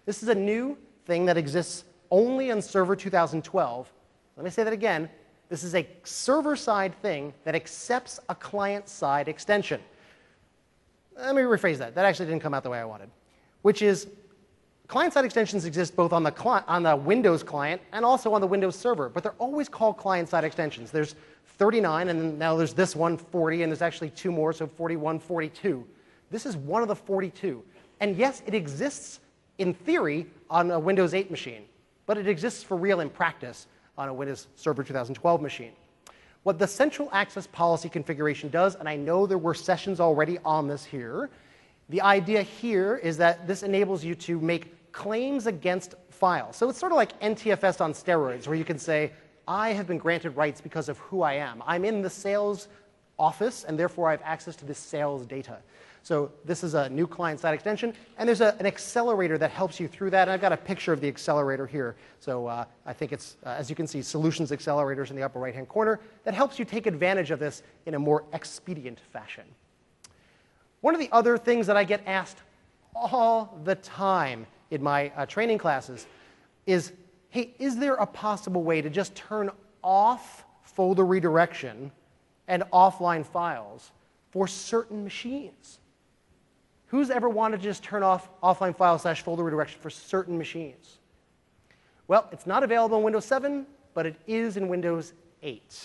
This is a new thing that exists only on Server 2012. Let me say that again. This is a server-side thing that accepts a client-side extension. Let me rephrase that. That actually didn't come out the way I wanted, which is client-side extensions exist both on the Windows client and also on the Windows server, but they're always called client-side extensions. There's 39, and now there's this one, 40, and there's actually two more, so 41, 42. This is one of the 42. And yes, it exists in theory on a Windows 8 machine, but it exists for real in practice on a Windows Server 2012 machine. What the central access policy configuration does, and I know there were sessions already on this here, the idea here is that this enables you to make claims against files. So it's sort of like NTFS on steroids, where you can say, I have been granted rights because of who I am. I'm in the sales office, and therefore I have access to this sales data. So this is a new client-side extension, and there's an accelerator that helps you through that. And I've got a picture of the accelerator here. So I think it's, as you can see, Solutions Accelerators in the upper right-hand corner that helps you take advantage of this in a more expedient fashion. One of the other things that I get asked all the time in my training classes is, hey, is there a possible way to just turn off folder redirection and offline files for certain machines? Who's ever wanted to just turn off offline file / folder redirection for certain machines? Well, it's not available in Windows 7, but it is in Windows 8.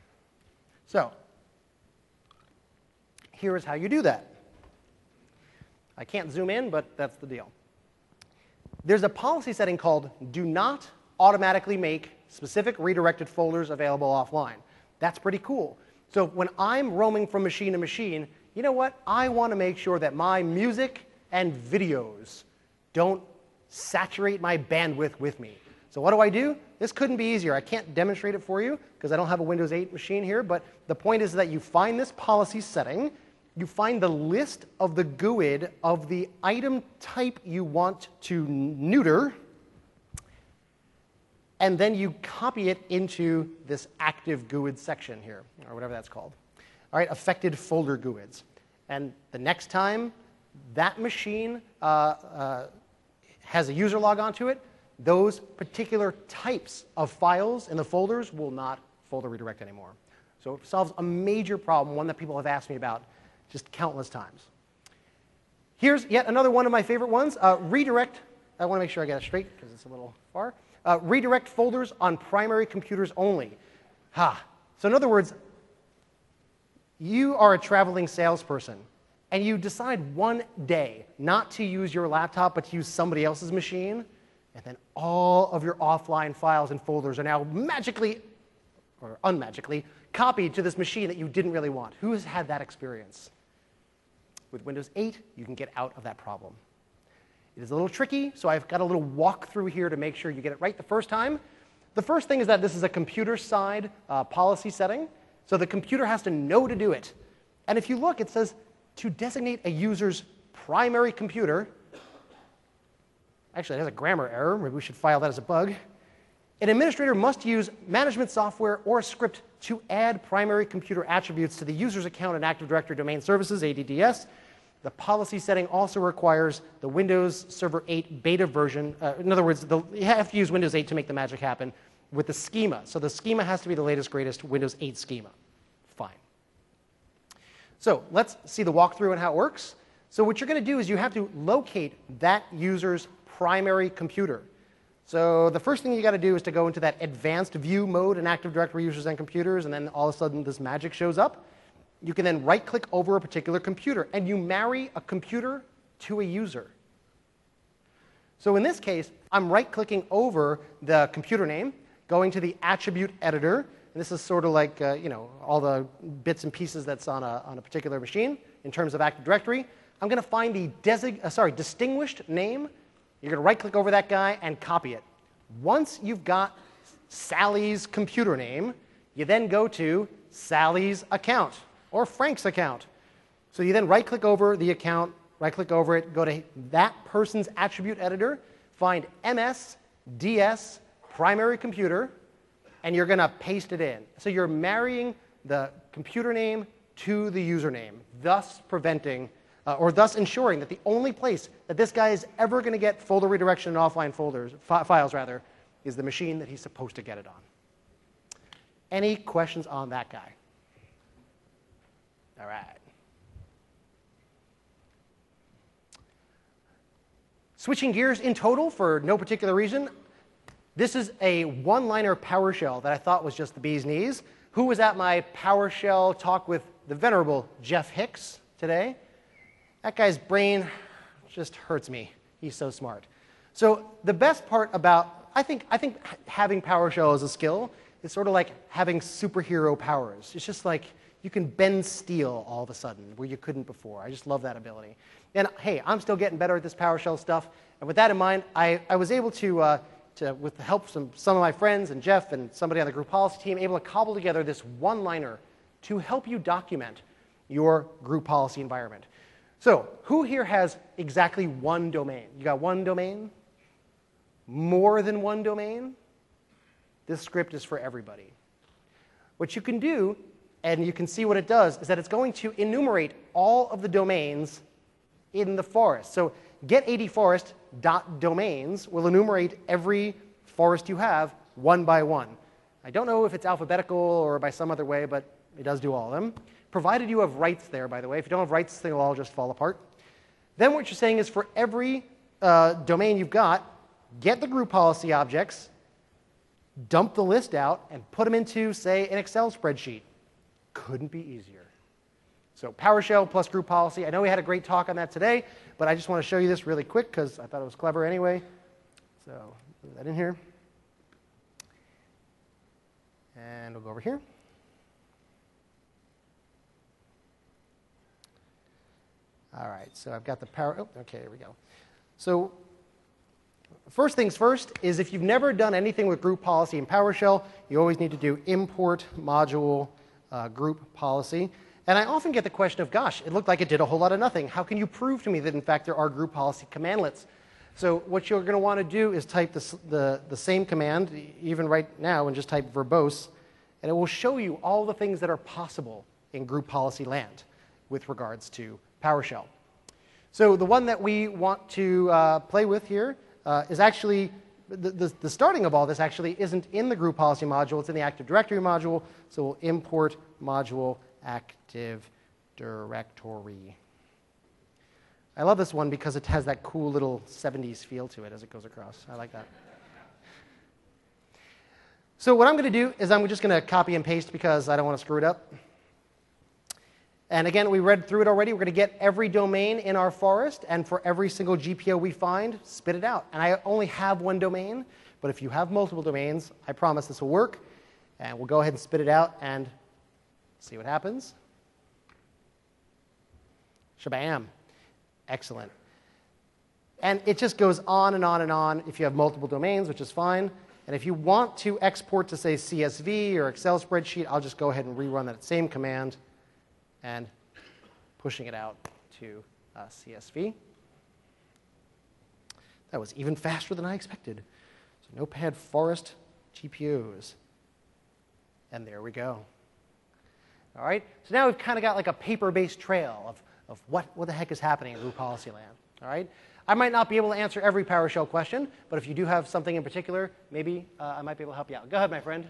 So here is how you do that. I can't zoom in, but that's the deal. There's a policy setting called do not automatically make specific redirected folders available offline. That's pretty cool. So when I'm roaming from machine to machine, you know what? I want to make sure that my music and videos don't saturate my bandwidth with me. So what do? This couldn't be easier. I can't demonstrate it for you because I don't have a Windows 8 machine here, but the point is that you find this policy setting, you find the list of the GUID of the item type you want to neuter, and then you copy it into this active GUID section here, or whatever that's called. All right, affected folder GUIDs. And the next time that machine has a user log onto it, those particular types of files in the folders will not folder redirect anymore. So it solves a major problem, one that people have asked me about just countless times. Here's yet another one of my favorite ones. Redirect, I want to make sure I get it straight because it's a little far. Redirect folders on primary computers only. So in other words, you are a traveling salesperson, and you decide one day not to use your laptop, but to use somebody else's machine, and then all of your offline files and folders are now magically, or unmagically, copied to this machine that you didn't really want. Who has had that experience? With Windows 8, you can get out of that problem. It is a little tricky, so I've got a little walkthrough here to make sure you get it right the first time. The first thing is that this is a computer-side policy setting. So the computer has to know to do it. And if you look, it says to designate a user's primary computer. Actually, it has a grammar error. Maybe we should file that as a bug. An administrator must use management software or a script to add primary computer attributes to the user's account in Active Directory Domain Services, ADDS. The policy setting also requires the Windows Server 8 beta version. In other words, you have to use Windows 8 to make the magic happen with the schema. So the schema has to be the latest, greatest Windows 8 schema. Fine. So let's see the walkthrough and how it works. So what you're going to do is you have to locate that user's primary computer. So the first thing you got to do is to go into that advanced view mode in Active Directory users and computers, and then all of a sudden this magic shows up. You can then right-click over a particular computer, and you marry a computer to a user. So in this case, I'm right-clicking over the computer name, going to the attribute editor, and this is sort of like all the bits and pieces that's on a particular machine in terms of Active Directory. I'm going to find the distinguished name. You're going to right-click over that guy and copy it. Once you've got Sally's computer name, you then go to Sally's account or Frank's account. So you then right-click over the account, right-click over it, go to that person's attribute editor, find MS, DS, primary computer, and you're going to paste it in. So you're marrying the computer name to the username, thus preventing or thus ensuring that the only place that this guy is ever going to get folder redirection and offline files rather, is the machine that he's supposed to get it on. Any questions on that guy? All right. Switching gears in total for no particular reason, this is a one-liner PowerShell that I thought was just the bee's knees. Who was at my PowerShell talk with the venerable Jeff Hicks today? That guy's brain just hurts me. He's so smart. So the best part about, I think having PowerShell as a skill is sort of like having superhero powers. It's just like you can bend steel all of a sudden where you couldn't before. I just love that ability. And hey, I'm still getting better at this PowerShell stuff. And with that in mind, I was able to with the help from some of my friends and Jeff and somebody on the group policy team, able to cobble together this one-liner to help you document your group policy environment. So who here has exactly one domain? You got one domain? More than one domain? This script is for everybody. What you can do, and you can see what it does, is that it's going to enumerate all of the domains in the forest. So get80forest.domains will enumerate every forest you have one by one. I don't know if it's alphabetical or by some other way, but it does do all of them. Provided you have rights there, by the way. If you don't have rights, this thing will all just fall apart. Then what you're saying is for every domain you've got, get the group policy objects, dump the list out, and put them into, say, an Excel spreadsheet. Couldn't be easier. So PowerShell plus group policy. I know we had a great talk on that today, but I just want to show you this really quick because I thought it was clever anyway. So put that in here. And we'll go over here. All right, so I've got the okay, here we go. So first things first is if you've never done anything with group policy in PowerShell, you always need to do import module group policy. And I often get the question of, gosh, it looked like it did a whole lot of nothing. How can you prove to me that, in fact, there are group policy commandlets? So what you're going to want to do is type the same command, even right now, and just type verbose, and it will show you all the things that are possible in group policy land with regards to PowerShell. So the one that we want to play with here is actually, the starting of all this actually isn't in the group policy module, it's in the Active Directory module, so we'll import module Active Directory. I love this one because it has that cool little 70s feel to it as it goes across. I like that. So what I'm going to do is I'm just going to copy and paste because I don't want to screw it up. And again, we read through it already. We're going to get every domain in our forest, and for every single GPO we find, spit it out. And I only have one domain, but if you have multiple domains, I promise this will work. And we'll go ahead and spit it out and see what happens. Shabam. Excellent. And it just goes on and on and on if you have multiple domains, which is fine. And if you want to export to, say, CSV or Excel spreadsheet, I'll just go ahead and rerun that same command and pushing it out to CSV. That was even faster than I expected. So Notepad Forest GPOs. And there we go. All right, so now we've kind of got like a paper-based trail of what the heck is happening in group policy land. All right, I might not be able to answer every PowerShell question, but if you do have something in particular, maybe I might be able to help you out. Go ahead, my friend.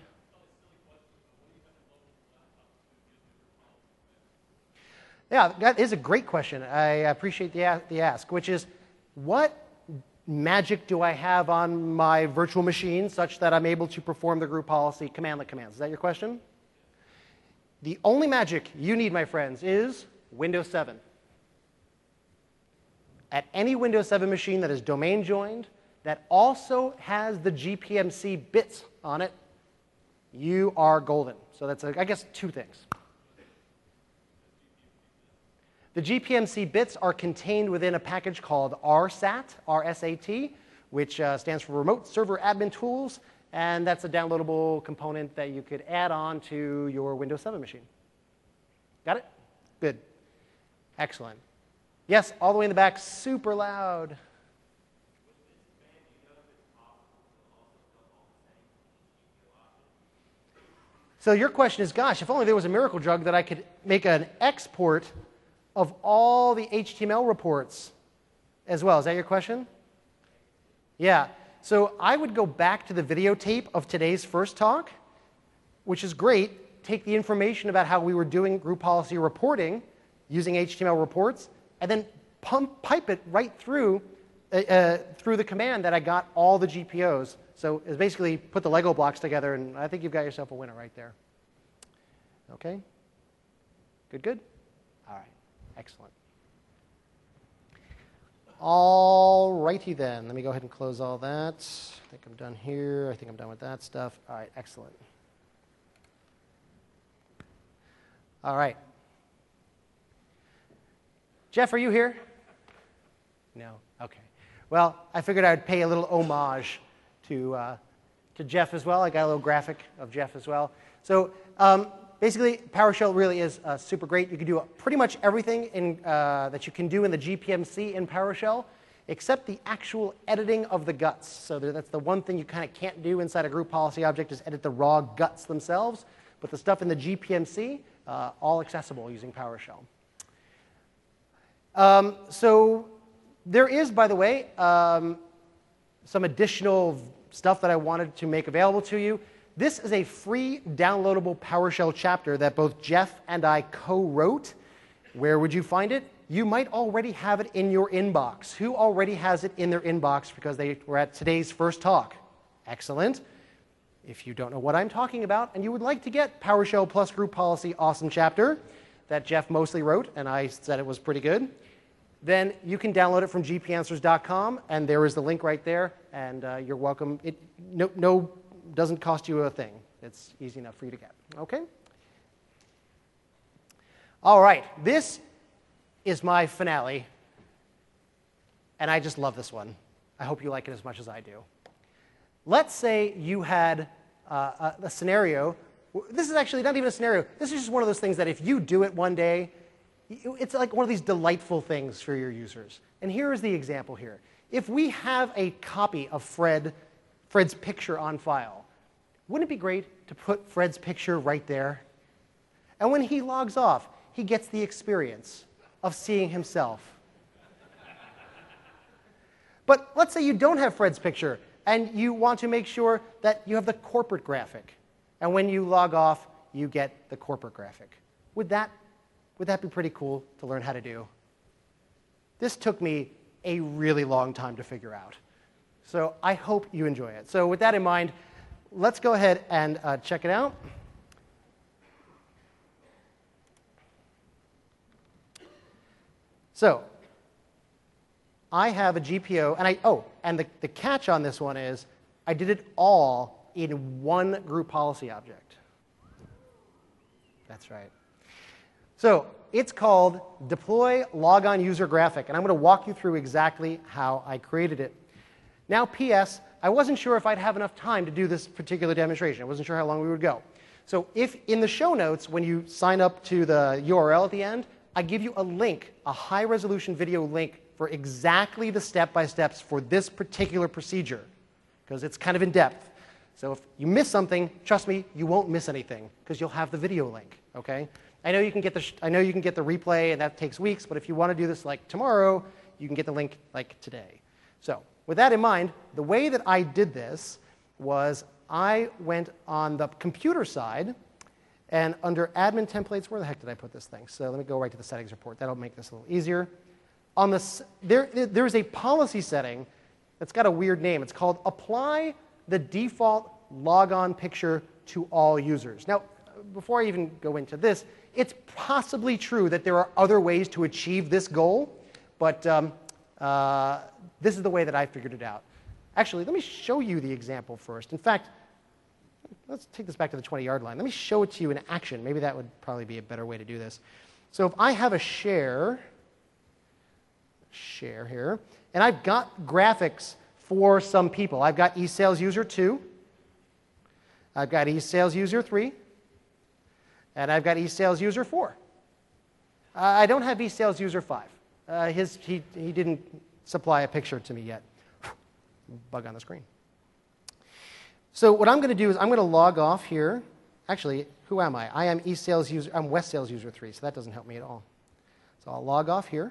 Yeah, that is a great question. I appreciate the ask, which is, what magic do I have on my virtual machine such that I'm able to perform the group policy commandlet commands? Is that your question? The only magic you need, my friends, is Windows 7. At any Windows 7 machine that is domain joined, that also has the GPMC bits on it, you are golden. So that's, I guess, two things. The GPMC bits are contained within a package called RSAT, R-S-A-T, which stands for Remote Server Admin Tools, and that's a downloadable component that you could add on to your Windows 7 machine. Got it? Good. Excellent. Yes, all the way in the back, super loud. So your question is, gosh, if only there was a miracle drug that I could make an export of all the HTML reports as well. Is that your question? Yeah. So I would go back to the videotape of today's first talk, which is great. Take the information about how we were doing group policy reporting using HTML reports, and then pipe it right through through the command that I got all the GPOs. So it's basically put the Lego blocks together, and I think you've got yourself a winner right there. OK? Good, good? All right. Excellent. All righty then. Let me go ahead and close all that. I think I'm done here. I think I'm done with that stuff. All right. Excellent. All right. Jeff, are you here? No? OK. Well, I figured I would pay a little homage to Jeff as well. I got a little graphic of Jeff as well. So basically, PowerShell really is super great. You can do pretty much everything that you can do in the GPMC in PowerShell, except the actual editing of the guts. So that's the one thing you kind of can't do inside a group policy object is edit the raw guts themselves. But the stuff in the GPMC, all accessible using PowerShell. So there is, by the way, some additional stuff that I wanted to make available to you. This is a free downloadable PowerShell chapter that both Jeff and I co-wrote. Where would you find it? You might already have it in your inbox. Who already has it in their inbox because they were at today's first talk? Excellent. If you don't know what I'm talking about and you would like to get PowerShell plus Group Policy Awesome Chapter that Jeff mostly wrote, and I said it was pretty good, then you can download it from gpanswers.com, and there is the link right there, and you're welcome. It doesn't cost you a thing. It's easy enough for you to get. OK? All right. This is my finale, and I just love this one. I hope you like it as much as I do. Let's say you had a scenario. This is actually not even a scenario. This is just one of those things that if you do it one day, it's like one of these delightful things for your users. And here is the example here. If we have a copy of Fred's picture on file, wouldn't it be great to put Fred's picture right there? And when he logs off, he gets the experience of seeing himself. But let's say you don't have Fred's picture, and you want to make sure that you have the corporate graphic. And when you log off, you get the corporate graphic. Would that be pretty cool to learn how to do? This took me a really long time to figure out. So I hope you enjoy it. So with that in mind, let's go ahead and check it out. So I have a GPO, and the catch on this one is I did it all in one group policy object. That's right. So it's called Deploy Logon User Graphic, and I'm going to walk you through exactly how I created it. Now, P.S., I wasn't sure if I'd have enough time to do this particular demonstration. I wasn't sure how long we would go. So if in the show notes, when you sign up to the URL at the end, I give you a link, a high-resolution video link for exactly the step-by-steps for this particular procedure, because it's kind of in-depth. So if you miss something, trust me, you won't miss anything, because you'll have the video link. Okay? I know you can get the replay, and that takes weeks. But if you want to do this like tomorrow, you can get the link like today. So with that in mind, the way that I did this was I went on the computer side, and under admin templates, where the heck did I put this thing? So let me go right to the settings report. That'll make this a little easier. On this, there's a policy setting that's got a weird name. It's called Apply the Default Logon Picture to All Users. Now, before I even go into this, it's possibly true that there are other ways to achieve this goal, but this is the way that I figured it out. Actually, let me show you the example first. In fact, let's take this back to the 20-yard line. Let me show it to you in action. Maybe that would probably be a better way to do this. So if I have a share here, and I've got graphics for some people. I've got eSales User 2. I've got eSales User 3. And I've got eSales User 4. I don't have eSales User 5. He didn't supply a picture to me yet. Bug on the screen. So what I'm going to do is I'm going to log off here. Actually, who am I? I am eSales User. I'm West Sales User 3, so that doesn't help me at all. So I'll log off here.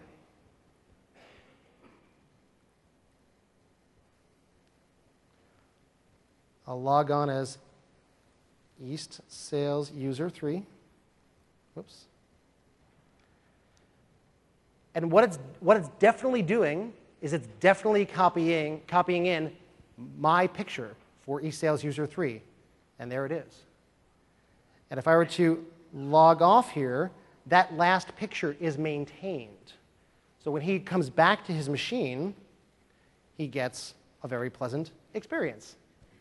I'll log on as East Sales User 3. Whoops. And what it's definitely doing is it's definitely copying in my picture for East Sales User 3. And there it is. And if I were to log off here, that last picture is maintained. So when he comes back to his machine, he gets a very pleasant experience.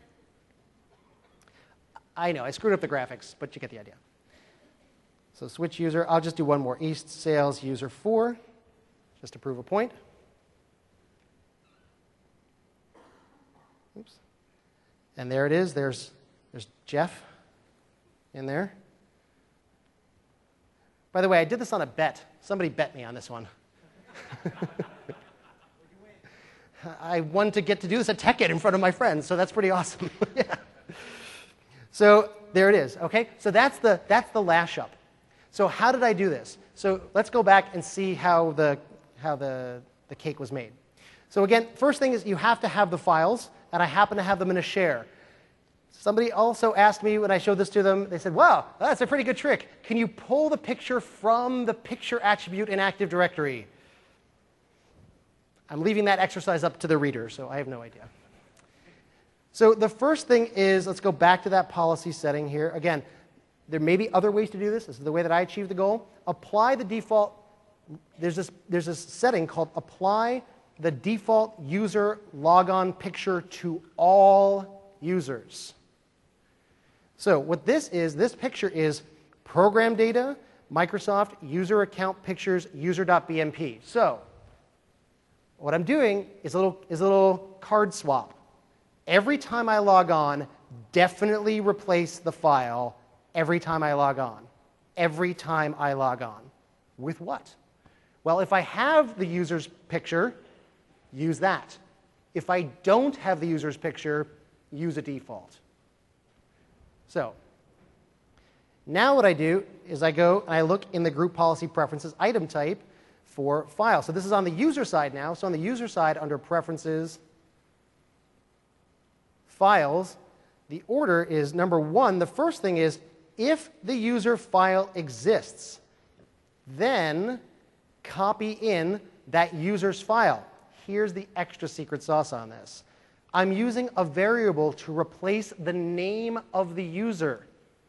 I know, I screwed up the graphics, but you get the idea. So switch user, I'll just do one more. East Sales User 4, just to prove a point. Oops. And there it is. There's Jeff in there. By the way, I did this on a bet. Somebody bet me on this one. I won to get to do this at TechEd in front of my friends, so that's pretty awesome. Yeah. So there it is. Okay, so that's the Lashup. So how did I do this? So let's go back and see how the cake was made. So again, first thing is you have to have the files, and I happen to have them in a share. Somebody also asked me when I showed this to them, they said, wow, that's a pretty good trick. Can you pull the picture from the picture attribute in Active Directory? I'm leaving that exercise up to the reader, so I have no idea. So the first thing is, let's go back to that policy setting here. Again, there may be other ways to do this. This is the way that I achieved the goal. Apply the default. There's this setting called apply the default user logon picture to all users. So what this picture is program data, Microsoft user account pictures user.bmp. So what I'm doing is a little card swap. Every time I log on, definitely replace the file every time I log on. Every time I log on. With what? Well, if I have the user's picture, use that. If I don't have the user's picture, use a default. So now what I do is I go and I look in the group policy preferences item type for file. So this is on the user side now. So on the user side, under preferences, files, the order is number one. The first thing is if the user file exists, then copy in that user's file. Here's the extra secret sauce on this. I'm using a variable to replace the name of the user.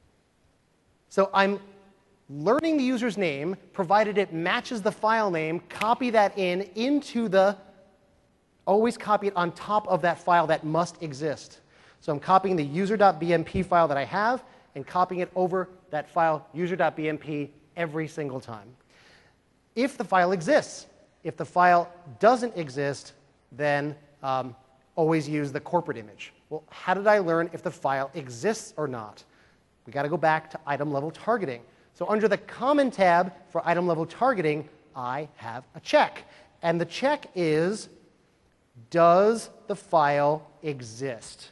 So I'm learning the user's name, provided it matches the file name, copy that into the, always copy it on top of that file that must exist. So I'm copying the user.bmp file that I have and copying it over that file user.bmp every single time. If the file exists. If the file doesn't exist, then always use the corporate image. Well, how did I learn if the file exists or not? We got to go back to item level targeting. So under the common tab for item level targeting, I have a check. And the check is, does the file exist?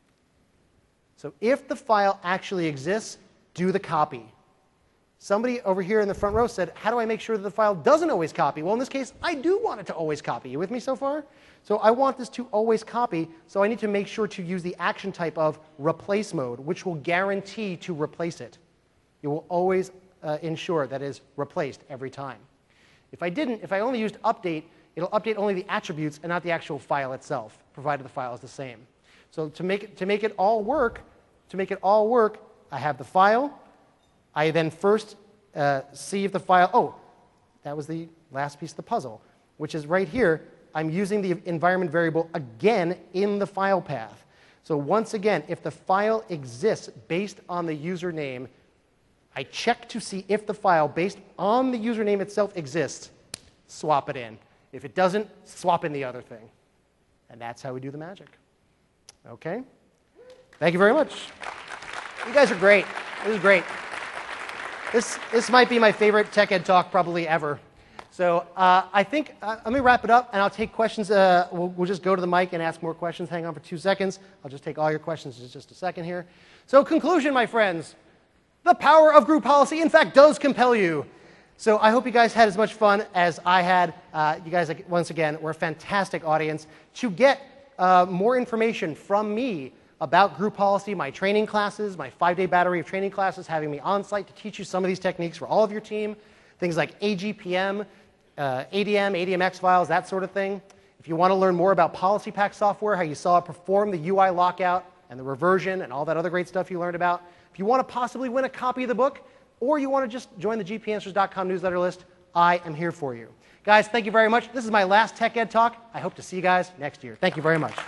So if the file actually exists, do the copy. Somebody over here in the front row said, how do I make sure that the file doesn't always copy? Well, in this case, I do want it to always copy. You with me so far? So I want this to always copy, so I need to make sure to use the action type of replace mode, which will guarantee to replace it. It will always ensure that it is replaced every time. If I only used update, it'll update only the attributes and not the actual file itself, provided the file is the same. So to make it all work, I have the file. I then first see if the file, oh, that was the last piece of the puzzle, which is right here. I'm using the environment variable again in the file path. So once again, if the file exists based on the username, I check to see if the file based on the username itself exists, swap it in. If it doesn't, swap in the other thing. And that's how we do the magic. Okay? Thank you very much. You guys are great. This is great. This might be my favorite TechEd talk probably ever. So I think, let me wrap it up, and I'll take questions. We'll just go to the mic and ask more questions. Hang on for 2 seconds. I'll just take all your questions in just a second here. So conclusion, my friends. The power of group policy, in fact, does compel you. So I hope you guys had as much fun as I had. You guys, once again, were a fantastic audience. To get more information from me about group policy, my training classes, my 5-day battery of training classes, having me on site to teach you some of these techniques for all of your team, things like AGPM, ADM, ADMX files, that sort of thing. If you want to learn more about PolicyPak software, how you saw it perform the UI lockout and the reversion and all that other great stuff you learned about, if you want to possibly win a copy of the book, or you want to just join the gpanswers.com newsletter list, I am here for you. Guys, thank you very much. This is my last Tech Ed talk. I hope to see you guys next year. Thank you very much.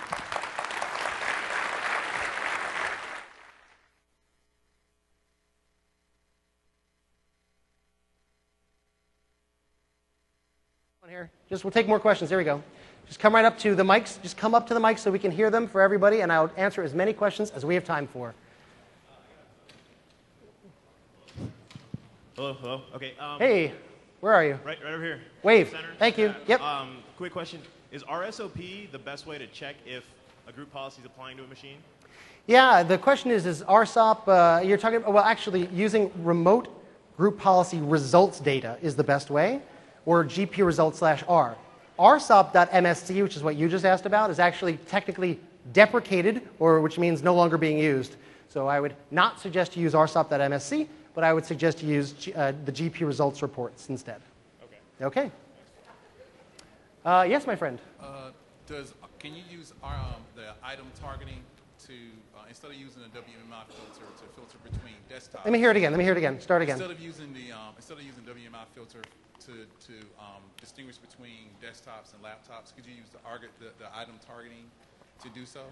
Here. We'll take more questions. There we go. Just come right up to the mics. Just come up to the mics so we can hear them for everybody, and I'll answer as many questions as we have time for. Hello, hello. Okay. Hey, where are you? Right over here. Wave. Center. Thank you. Yep. Quick question: is RSOP the best way to check if a group policy is applying to a machine? Yeah. The question is RSOP? You're talking about, well, actually, using remote group policy results data is the best way, or GP results/R. RSOP.MSC, which is what you just asked about, is actually technically deprecated, or which means no longer being used. So I would not suggest you use RSOP.MSC, but I would suggest you use the GP results reports instead. Okay. Yes, my friend. Can you use the item targeting to instead of using a WMI filter to filter between desktops? Let me hear it again. Let me hear it again. Start again. Instead of using WMI filter to distinguish between desktops and laptops, could you use the item targeting to do so?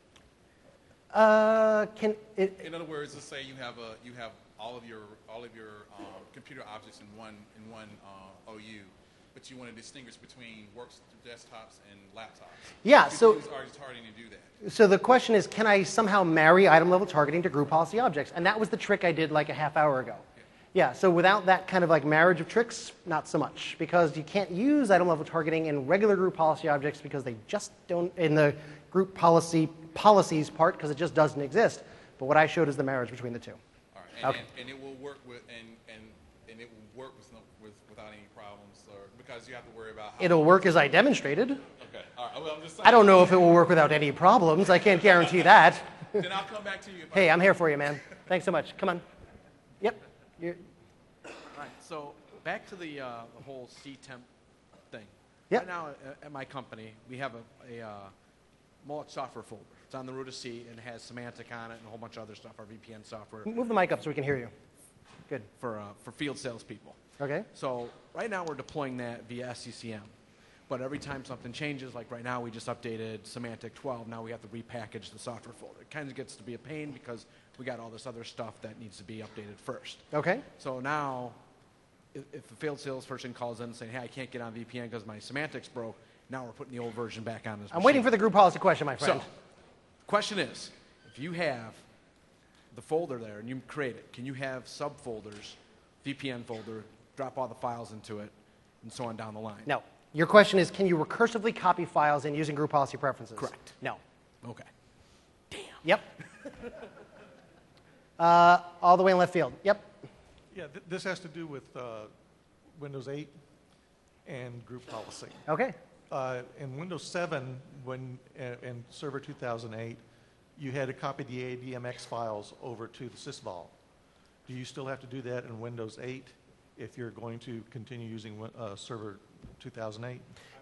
In other words, let's say you have all of your computer objects in one OU, but you want to distinguish between desktops and laptops. Yeah. Could So you use item targeting to do that? So the question is, can I somehow marry item level targeting to group policy objects? And that was the trick I did like a half hour ago. Yeah, so without that kind of like marriage of tricks, not so much, because you can't use item level targeting in regular group policy objects because they just don't, in the group policies part, because it just doesn't exist. But what I showed is the marriage between the two. All right, Okay. and it will work with it will work without any problems, or because you have to worry about how It'll work as I demonstrated. Okay, all right. Well, I'm just saying. I don't know if it will work without any problems. I can't guarantee that. Then I'll come back to you. Hey, I'm here for you, man. Thanks so much. Come on. Yep. All right, so back to the whole CTEMP thing. Yep. Right now at my company, we have a Mullet software folder. It's on the root of C and it has Symantec on it and a whole bunch of other stuff, our VPN software Move the mic up so we can hear you. Good. for field salespeople. Okay. So right now we're deploying that via SCCM. But every time something changes, like right now we just updated Symantec 12, now we have to repackage the software folder. It kind of gets to be a pain because we got all this other stuff that needs to be updated first. Okay. So now, if a field salesperson calls in saying, hey, I can't get on VPN because my Symantec's broke, now we're putting the old version back on this I'm waiting for the group policy question, my friend. So, the question is, if you have the folder there and you create it, can you have subfolders, VPN folder, drop all the files into it, and so on down the line? No. Your question is, can you recursively copy files in using group policy preferences? Correct. No. Okay. Damn. Yep. All the way in left field. Yep. Yeah, this has to do with Windows 8 and group policy. Okay. In Windows 7, in Server 2008, you had to copy the ADMX files over to the sysvol. Do you still have to do that in Windows 8 if you're going to continue using Server 2008?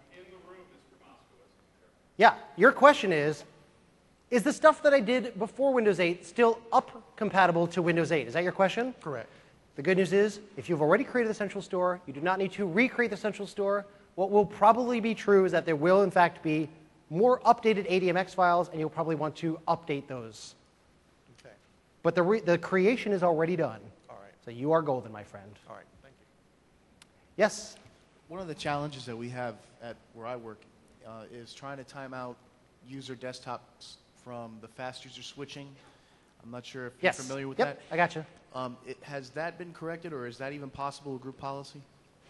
Yeah. Your question is the stuff that I did before Windows 8 still up compatible to Windows 8? Is that your question? Correct. The good news is, if you've already created the central store, you do not need to recreate the central store. What will probably be true is that there will, in fact, be more updated ADMX files, and you'll probably want to update those. Okay. But the creation is already done. All right. So you are golden, my friend. All right. Thank you. Yes? One of the challenges that we have at where I work is trying to time out user desktops from the fast user switching. I'm not sure if you're Yes. familiar with Yep, that. I got you. Has that been corrected, or is that even possible with group policy?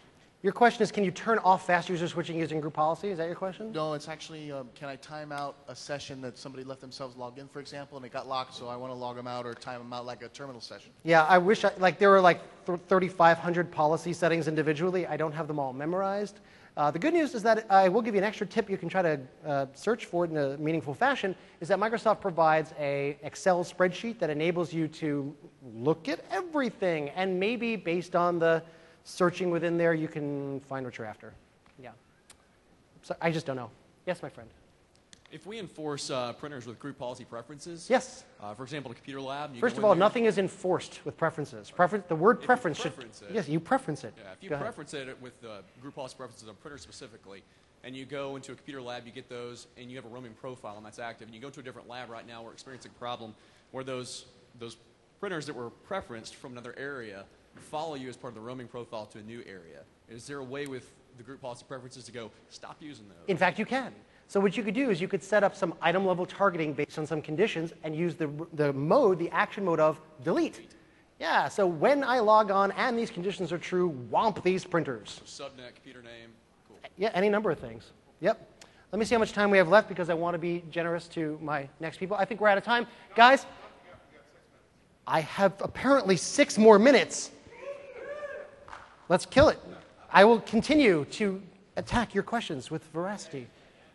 Your question is, can you turn off fast user switching using group policy? Is that your question? No, it's actually, can I time out a session that somebody let themselves log in, for example, and it got locked, so I want to log them out or time them out like a terminal session? Yeah, I wish, like there were like 3,500 policy settings individually. I don't have them all memorized. The good news is that I will give you an extra tip you can try to search for it in a meaningful fashion, is that Microsoft provides a Excel spreadsheet that enables you to look at everything, and maybe based on the searching within there, you can find what you're after. Yeah. So I just don't know. Yes, my friend. If we enforce printers with group policy preferences, Yes. for example, a computer lab, you First go of in all, there- nothing is enforced with preferences. The word If you preference should. preference it. Yes, you preference it. Yeah, if you Go ahead. preference it with group policy preferences on printers specifically, and you go into a computer lab, you get those, and you have a roaming profile, and that's active, and you go to a different lab right now, we're experiencing a problem where those printers that were preferenced from another area follow you as part of the roaming profile to a new area. Is there a way with the group policy preferences to go, stop using those? In fact, you can. So what you could do is you could set up some item level targeting based on some conditions and use the action mode of delete. Yeah, so when I log on and these conditions are true, womp these printers. So subnet, computer name, cool. Yeah, any number of things. Yep. Let me see how much time we have left because I want to be generous to my next people. I think we're out of time. Guys, I have apparently 6 more minutes. Let's kill it. I will continue to attack your questions with veracity.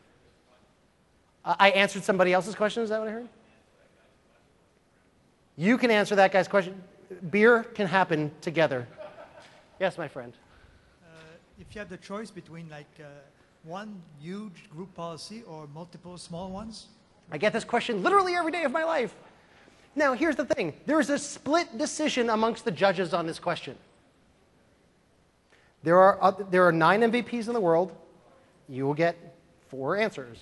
I answered somebody else's question. Is that what I heard? You can answer that guy's question. Beer can happen together. Yes, my friend. If you have the choice between like one huge group policy or multiple small ones, I get this question literally every day of my life. Now, here's the thing. There is a split decision amongst the judges on this question. There are 9 MVPs in the world. You will get 4 answers.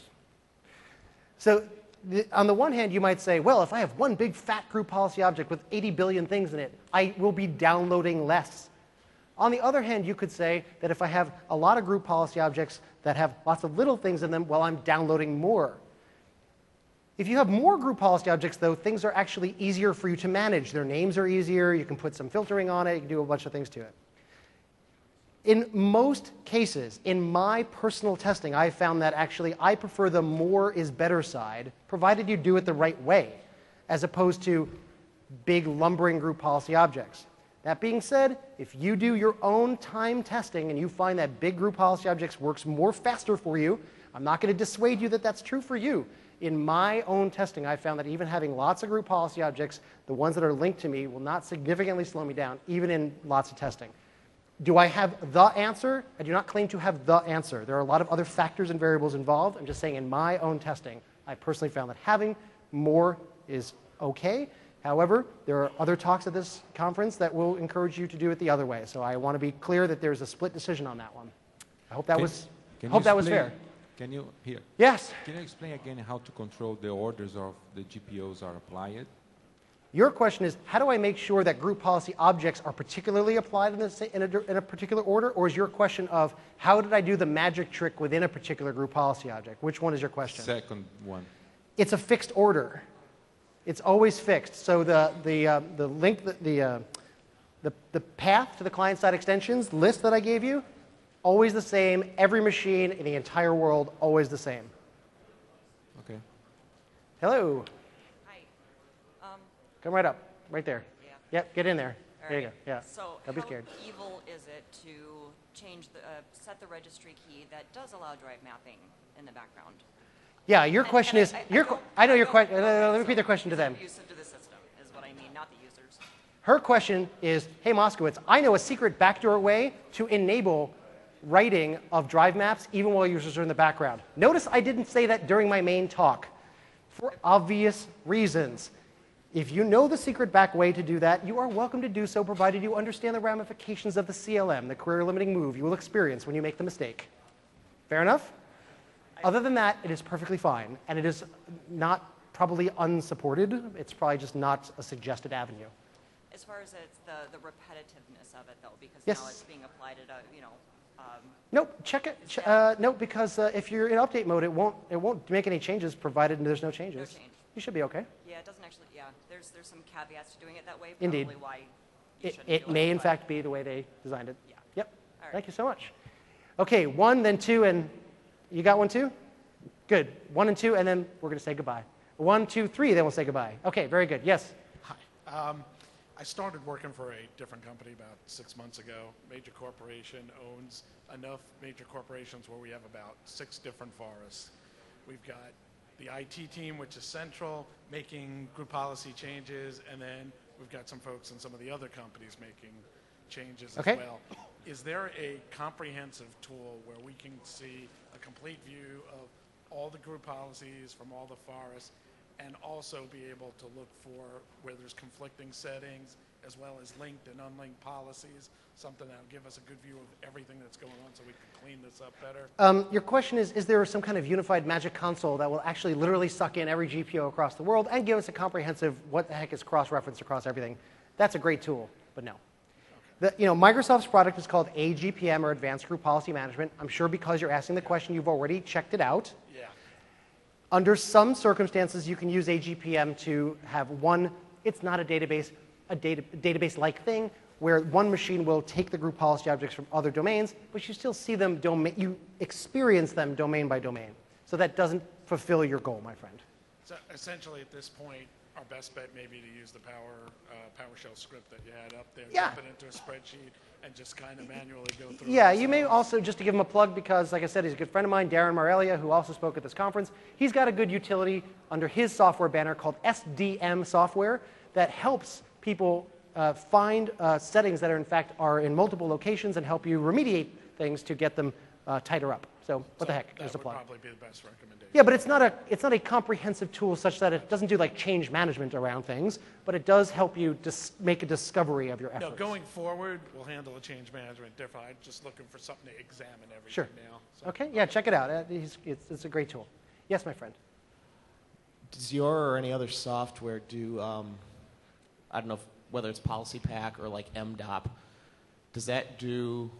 So on the one hand, you might say, well, if I have one big fat group policy object with 80 billion things in it, I will be downloading less. On the other hand, you could say that if I have a lot of group policy objects that have lots of little things in them, well, I'm downloading more. If you have more group policy objects, though, things are actually easier for you to manage. Their names are easier. You can put some filtering on it. You can do a bunch of things to it. In most cases, in my personal testing, I found that actually I prefer the more is better side, provided you do it the right way, as opposed to big lumbering group policy objects. That being said, if you do your own time testing and you find that big group policy objects works more faster for you, I'm not going to dissuade you that that's true for you. In my own testing, I found that even having lots of group policy objects, the ones that are linked to me, will not significantly slow me down, even in lots of testing. Do I have the answer? I do not claim to have the answer. There are a lot of other factors and variables involved. I'm just saying in my own testing, I personally found that having more is okay. However, there are other talks at this conference that will encourage you to do it the other way. So I want to be clear that there's a split decision on that one. I hope that was fair. Can you hear? Yes. Can you explain again how to control the orders of the GPOs are applied? Your question is, how do I make sure that group policy objects are particularly applied in a particular order? Or is your question of, how did I do the magic trick within a particular group policy object? Which one is your question? Second one. It's a fixed order. It's always fixed. So the link, the path to the client-side extensions list that I gave you, always the same. Every machine in the entire world, always the same. Okay. Hello. Hi. Come right up, right there. Yeah. Yep, get in there. All There you right. go. Yeah. So Don't be how scared. evil is it to change set the registry key that does allow drive mapping in the background? Yeah, your question is, I know your question. Let me repeat the question to them. Use into the system is what I mean, not the users. Her question is, hey Moskowitz, I know a secret backdoor way to enable writing of drive maps even while users are in the background. Notice I didn't say that during my main talk for obvious reasons. If you know the secret back way to do that, you are welcome to do so, provided you understand the ramifications of the CLM, the career limiting move you will experience when you make the mistake. Fair enough? Other than that, it is perfectly fine, and it is not probably unsupported. It's probably just not a suggested avenue. As far as it's the repetitiveness of it, though, because Yes. now it's being applied at a, Nope, check it. No, because if you're in update mode, it won't make any changes, provided there's no changes. No change. You should be okay. Yeah, it doesn't actually. Yeah, there's some caveats to doing it that way. Indeed. Probably why you shouldn't It do may, in but- fact, be the way they designed it. Yeah. Yep. All right. Thank you so much. Okay, 1, then 2, and you got 1 too? Good. 1 and 2, and then we're going to say goodbye. 1, 2, 3, then we'll say goodbye. Okay, very good. Yes? Hi. I started working for a different company about 6 months ago. Major corporation owns enough major corporations where we have about 6 different forests. We've got the IT team, which is central, making group policy changes, and then we've got some folks in some of the other companies making changes as well. Is there a comprehensive tool where we can see a complete view of all the group policies from all the forests, and also be able to look for where there's conflicting settings, as well as linked and unlinked policies, something that'll give us a good view of everything that's going on so we can clean this up better? Your question is there some kind of unified magic console that will actually literally suck in every GPO across the world and give us a comprehensive what the heck is cross-referenced across everything? That's a great tool, but no. Microsoft's product is called AGPM, or Advanced Group Policy Management. I'm sure because you're asking the question, you've already checked it out. Yeah. Under some circumstances, you can use AGPM to have one, it's not a database, database-like thing, where one machine will take the group policy objects from other domains, but you still see them, you experience them domain by domain. So that doesn't fulfill your goal, my friend. So essentially at this point, our best bet may be to use the PowerShell script that you had up there, dump it into a spreadsheet, and just kind of manually go through it. Yeah, you may also, just to give him a plug, because like I said, he's a good friend of mine, Darren Morelia, who also spoke at this conference. He's got a good utility under his software banner called SDM software that helps people find settings that are in fact are in multiple locations and help you remediate things to get them tighter up. So what the heck, there's a plug. That would probably be the best recommendation. Yeah, but it's not a comprehensive tool such that it doesn't do like change management around things, but it does help you make a discovery of your efforts. No, going forward, we'll handle the change management different. I'm just looking for something to examine everything Sure. now. So. Okay, yeah, check it out. It's a great tool. Yes, my friend. Does your or any other software do, I don't know whether it's PolicyPack or like MDOP, does that do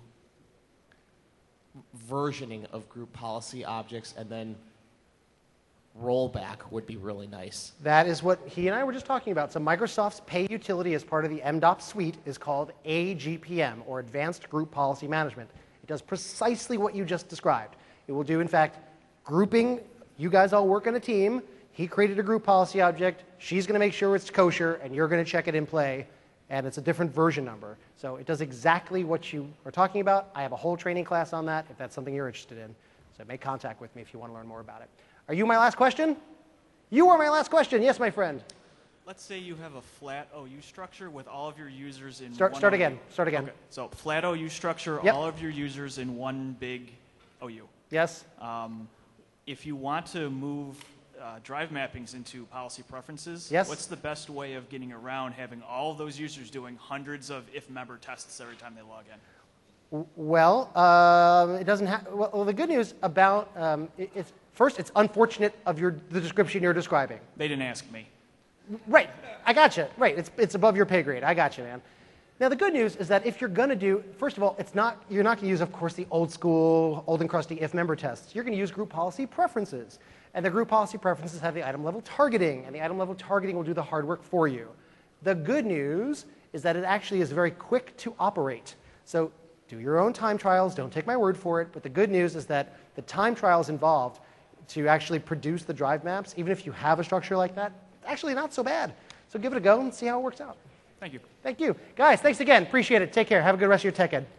versioning of group policy objects, and then rollback would be really nice? That is what he and I were just talking about. So Microsoft's pay utility as part of the MDOP suite is called AGPM, or Advanced Group Policy Management. It does precisely what you just described. It will do, in fact, grouping. You guys all work on a team. He created a group policy object. She's going to make sure it's kosher, and you're going to check it in play. And it's a different version number. So it does exactly what you are talking about. I have a whole training class on that if that's something you're interested in. So make contact with me if you want to learn more about it. Are you my last question? You are my last question. Yes, my friend. Let's say you have a flat OU structure with all of your users in Start one again. OU. Start again. Okay. So flat OU structure, Yep. all of your users in one big OU. Yes. If you want to move drive mappings into policy preferences, Yes. what's the best way of getting around having all of those users doing hundreds of if-member tests every time they log in? Well, it doesn't have. Well, the good news about first, it's unfortunate of the description you're describing. They didn't ask me. Right. I gotcha. Right. It's above your pay grade. I gotcha, man. Now, the good news is that if you're going to do, first of all, you're not going to use, of course, the old school, old and crusty if-member tests. You're going to use group policy preferences. And the group policy preferences have the item level targeting, and the item level targeting will do the hard work for you. The good news is that it actually is very quick to operate. So do your own time trials. Don't take my word for it. But the good news is that the time trials involved to actually produce the drive maps, even if you have a structure like that, actually not so bad. So give it a go and see how it works out. Thank you. Thank you. Guys, thanks again. Appreciate it. Take care. Have a good rest of your tech ed.